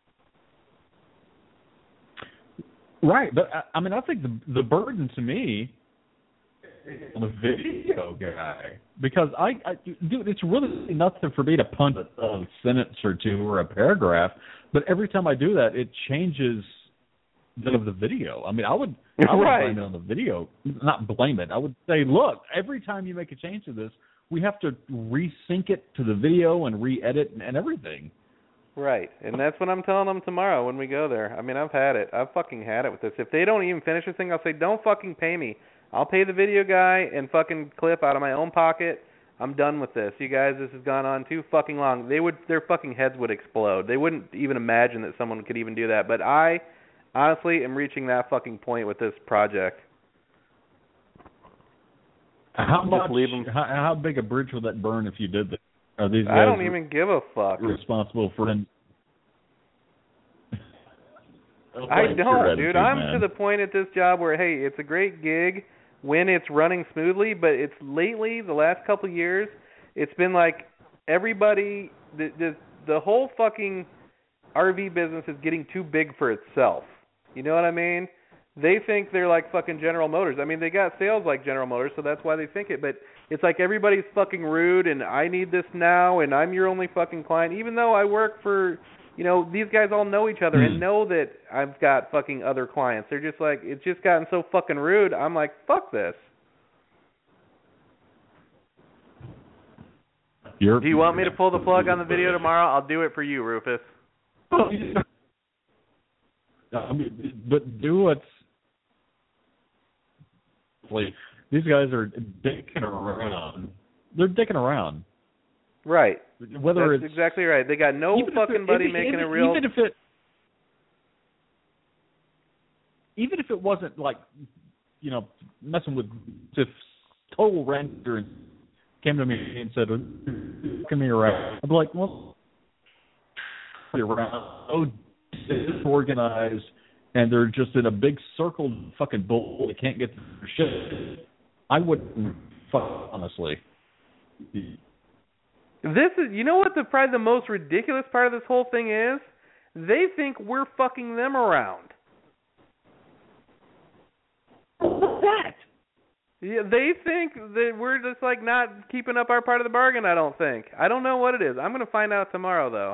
Speaker 3: Right, but I, I mean, I think the the burden to me is the video guy, because I, I dude, it's really nothing for me to punt a, a sentence or two or a paragraph, but every time I do that, it changes than of the video. I mean, I would I would
Speaker 5: Right.
Speaker 3: blame it on the video, not blame it. I would say, look, every time you make a change to this, we have to resync it to the video and re-edit and, and everything.
Speaker 5: Right, and that's what I'm telling them tomorrow when we go there. I mean, I've had it. I've fucking had it with this. If they don't even finish this thing, I'll say, don't fucking pay me. I'll pay the video guy and fucking clip out of my own pocket. I'm done with this. You guys, this has gone on too fucking long. They would, their fucking heads would explode. They wouldn't even imagine that someone could even do that. But I, honestly, am reaching that fucking point with this project.
Speaker 3: How
Speaker 5: Just
Speaker 3: much?
Speaker 5: leave 'em.
Speaker 3: How, how big a bridge would that burn if you did that? Are these guys
Speaker 5: I don't even give a fuck.
Speaker 3: responsible for them?
Speaker 5: I
Speaker 3: like your
Speaker 5: don't,
Speaker 3: attitude,
Speaker 5: dude. I'm
Speaker 3: man.
Speaker 5: to the point at this job where, hey, it's a great gig when it's running smoothly, but it's lately, the last couple of years, it's been like everybody, the the, the whole fucking R V business is getting too big for itself. You know what I mean? They think they're like fucking General Motors. I mean, they got sales like General Motors, so that's why they think it, but it's like everybody's fucking rude and I need this now and I'm your only fucking client, even though I work for, you know, these guys all know each other and know that I've got fucking other clients. They're just like, it's just gotten so fucking rude. I'm like, fuck this.
Speaker 3: You're,
Speaker 5: Do you want me to pull the plug on the video tomorrow? I'll do it for you, Rufus.
Speaker 3: I mean, but do what's. These guys are dicking around. They're dicking around.
Speaker 5: Right.
Speaker 3: Whether
Speaker 5: That's
Speaker 3: it's
Speaker 5: exactly right. They got no
Speaker 3: even if
Speaker 5: fucking
Speaker 3: it-
Speaker 5: buddy
Speaker 3: even-
Speaker 5: making
Speaker 3: even,
Speaker 5: a real.
Speaker 3: Even if it, even if it wasn't like, you know, messing with just total render and came to me and said, "Look me around," I'd be like, "Well, around so disorganized, and they're just in a big circle, fucking bull. They can't get their shit." I wouldn't, fuck, honestly.
Speaker 5: This is, you know what the probably the most ridiculous part of this whole thing is? They think we're fucking them around.
Speaker 3: What's that?
Speaker 5: Yeah, they think that we're just like not keeping up our part of the bargain. I don't think. I don't know what it is. I'm gonna find out tomorrow though.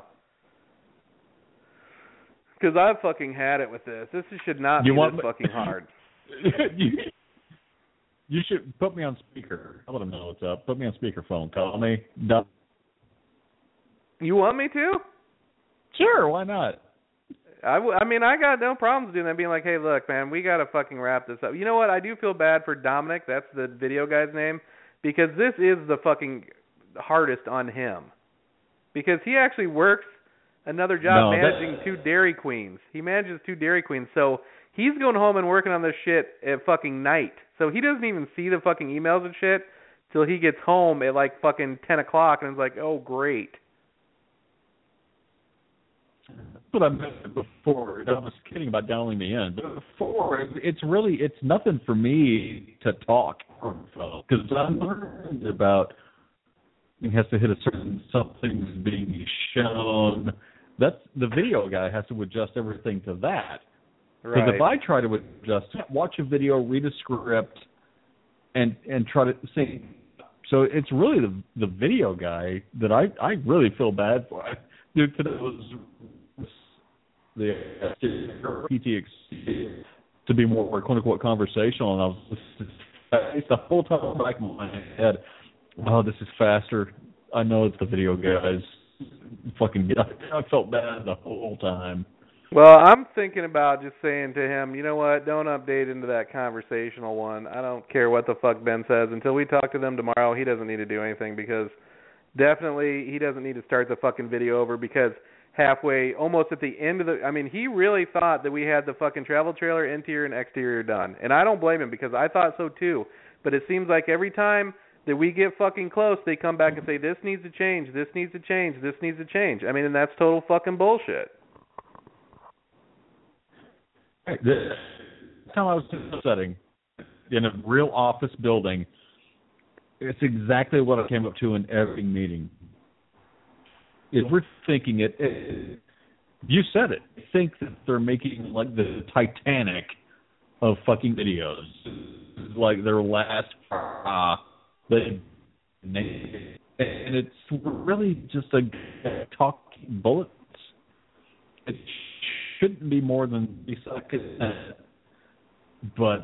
Speaker 5: Because I've fucking had it with this. This should not
Speaker 3: You
Speaker 5: be
Speaker 3: want
Speaker 5: this
Speaker 3: me-
Speaker 5: fucking hard.
Speaker 3: you, you should put me on speaker. I'll let them know what's up. Put me on speakerphone. Call me. Done.
Speaker 5: You want me to?
Speaker 3: Sure, why not?
Speaker 5: I, w- I mean, I got no problems doing that. Being like, hey, look, man, we got to fucking wrap this up. You know what? I do feel bad for Dominic. That's the video guy's name. Because this is the fucking hardest on him. Because he actually works another job
Speaker 3: No, that-
Speaker 5: managing two Dairy Queens. He manages two Dairy Queens. So he's going home and working on this shit at fucking night. So he doesn't even see the fucking emails and shit till he gets home at like fucking ten o'clock and is like, oh, great.
Speaker 3: That's what I meant before. I was kidding about dialing me in. But before, it's really, it's nothing for me to talk because I'm learned about it has to hit a certain something's being shown. That's the video guy has to adjust everything to that. Because
Speaker 5: Right.
Speaker 3: if I try to adjust, watch a video, read a script, and and try to see, so it's really the the video guy that I I really feel bad for. I, dude, today was the P T X to be more quote unquote conversational, and I was it's the whole time in the back of my head. Oh, this is faster. I know it's the video guys. Fucking, I felt bad the whole time.
Speaker 5: Well, I'm thinking about just saying to him, you know what, don't update into that conversational one. I don't care what the fuck Ben says. Until we talk to them tomorrow, he doesn't need to do anything because definitely he doesn't need to start the fucking video over because halfway, almost at the end of the, I mean, he really thought that we had the fucking travel trailer interior and exterior done. And I don't blame him because I thought so too. But it seems like every time that we get fucking close, they come back and say, this needs to change, this needs to change, this needs to change. I mean, and that's total fucking bullshit.
Speaker 3: This time I was in a setting in a real office building. It's exactly what I came up to in every meeting. If we're thinking it, it you said it. I think that they're making like the Titanic of fucking videos, like their last uh, they and it's really just a talk bullets. It's shouldn't be more than thirty seconds. But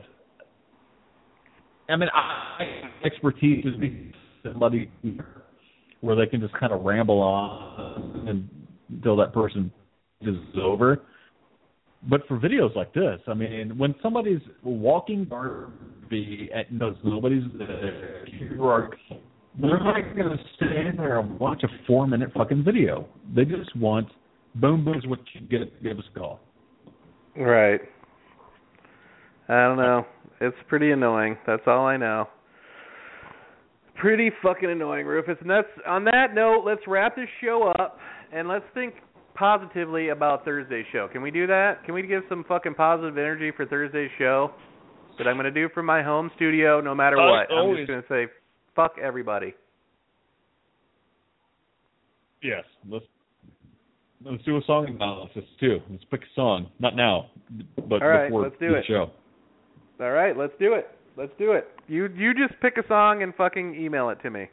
Speaker 3: I mean, I expertise is somebody where they can just kind of ramble on until that person is over. But for videos like this, I mean, when somebody's walking Barbie and knows nobody's there, you are, they're not going to stand there and watch a four-minute fucking video. They just want, boom, boom is what you get, give us a call.
Speaker 5: Right. I don't know. It's pretty annoying. That's all I know. Pretty fucking annoying, Rufus. And that's, on that note, let's wrap this show up and let's think positively about Thursday's show. Can we do that? Can we give some fucking positive energy for Thursday's show that I'm going to do from my home studio no matter
Speaker 3: uh,
Speaker 5: what?
Speaker 3: always.
Speaker 5: I'm just going to say, fuck everybody.
Speaker 3: Yes. Let's let's do a song analysis, too. Let's pick a song. Not now, but
Speaker 5: all right,
Speaker 3: before
Speaker 5: let's do
Speaker 3: the
Speaker 5: it.
Speaker 3: show.
Speaker 5: All right, let's do it. Let's do it. You you just pick a song and fucking email it to me.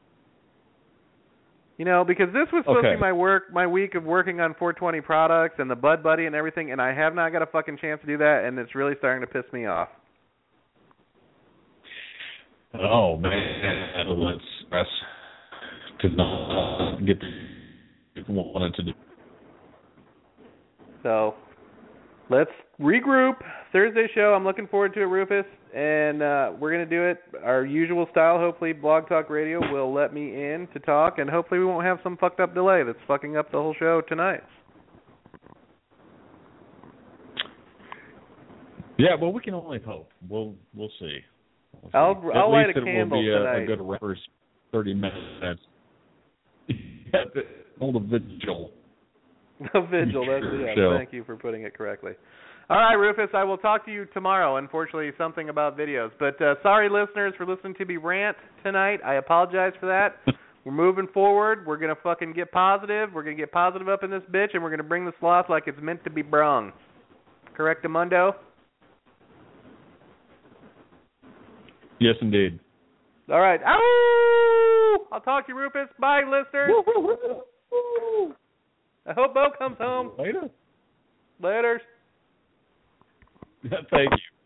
Speaker 5: You know, because this was supposed
Speaker 3: Okay.
Speaker 5: to be my work, my week of working on four twenty products and the Bud Buddy and everything, and I have not got a fucking chance to do that, and it's really starting to piss me off.
Speaker 3: Oh, man. Let's press to not get what wanted to do.
Speaker 5: So, let's regroup. Thursday show, I'm looking forward to it, Rufus, and uh, we're going to do it our usual style. Hopefully Blog Talk Radio will let me in to talk, and hopefully we won't have some fucked up delay that's fucking up the whole show tonight.
Speaker 3: Yeah, well, we can only hope. We'll we'll see. We'll see.
Speaker 5: I'll
Speaker 3: At
Speaker 5: I'll light
Speaker 3: least
Speaker 5: a
Speaker 3: it
Speaker 5: candle
Speaker 3: will be a,
Speaker 5: tonight.
Speaker 3: a good rapper's thirty minutes. Hold a vigil.
Speaker 5: A vigil, that's it.
Speaker 3: Show.
Speaker 5: Thank you for putting it correctly. All right, Rufus, I will talk to you tomorrow. Unfortunately, something about videos. But uh, sorry, listeners, for listening to me rant tonight. I apologize for that. We're moving forward. We're going to fucking get positive. We're going to get positive up in this bitch, and we're going to bring the sloth like it's meant to be brung. Correctamundo?
Speaker 3: Yes, indeed.
Speaker 5: All right. Ow! I'll talk to you, Rufus. Bye, listeners. I hope Bo comes home.
Speaker 3: Later.
Speaker 5: Later.
Speaker 3: Thank you.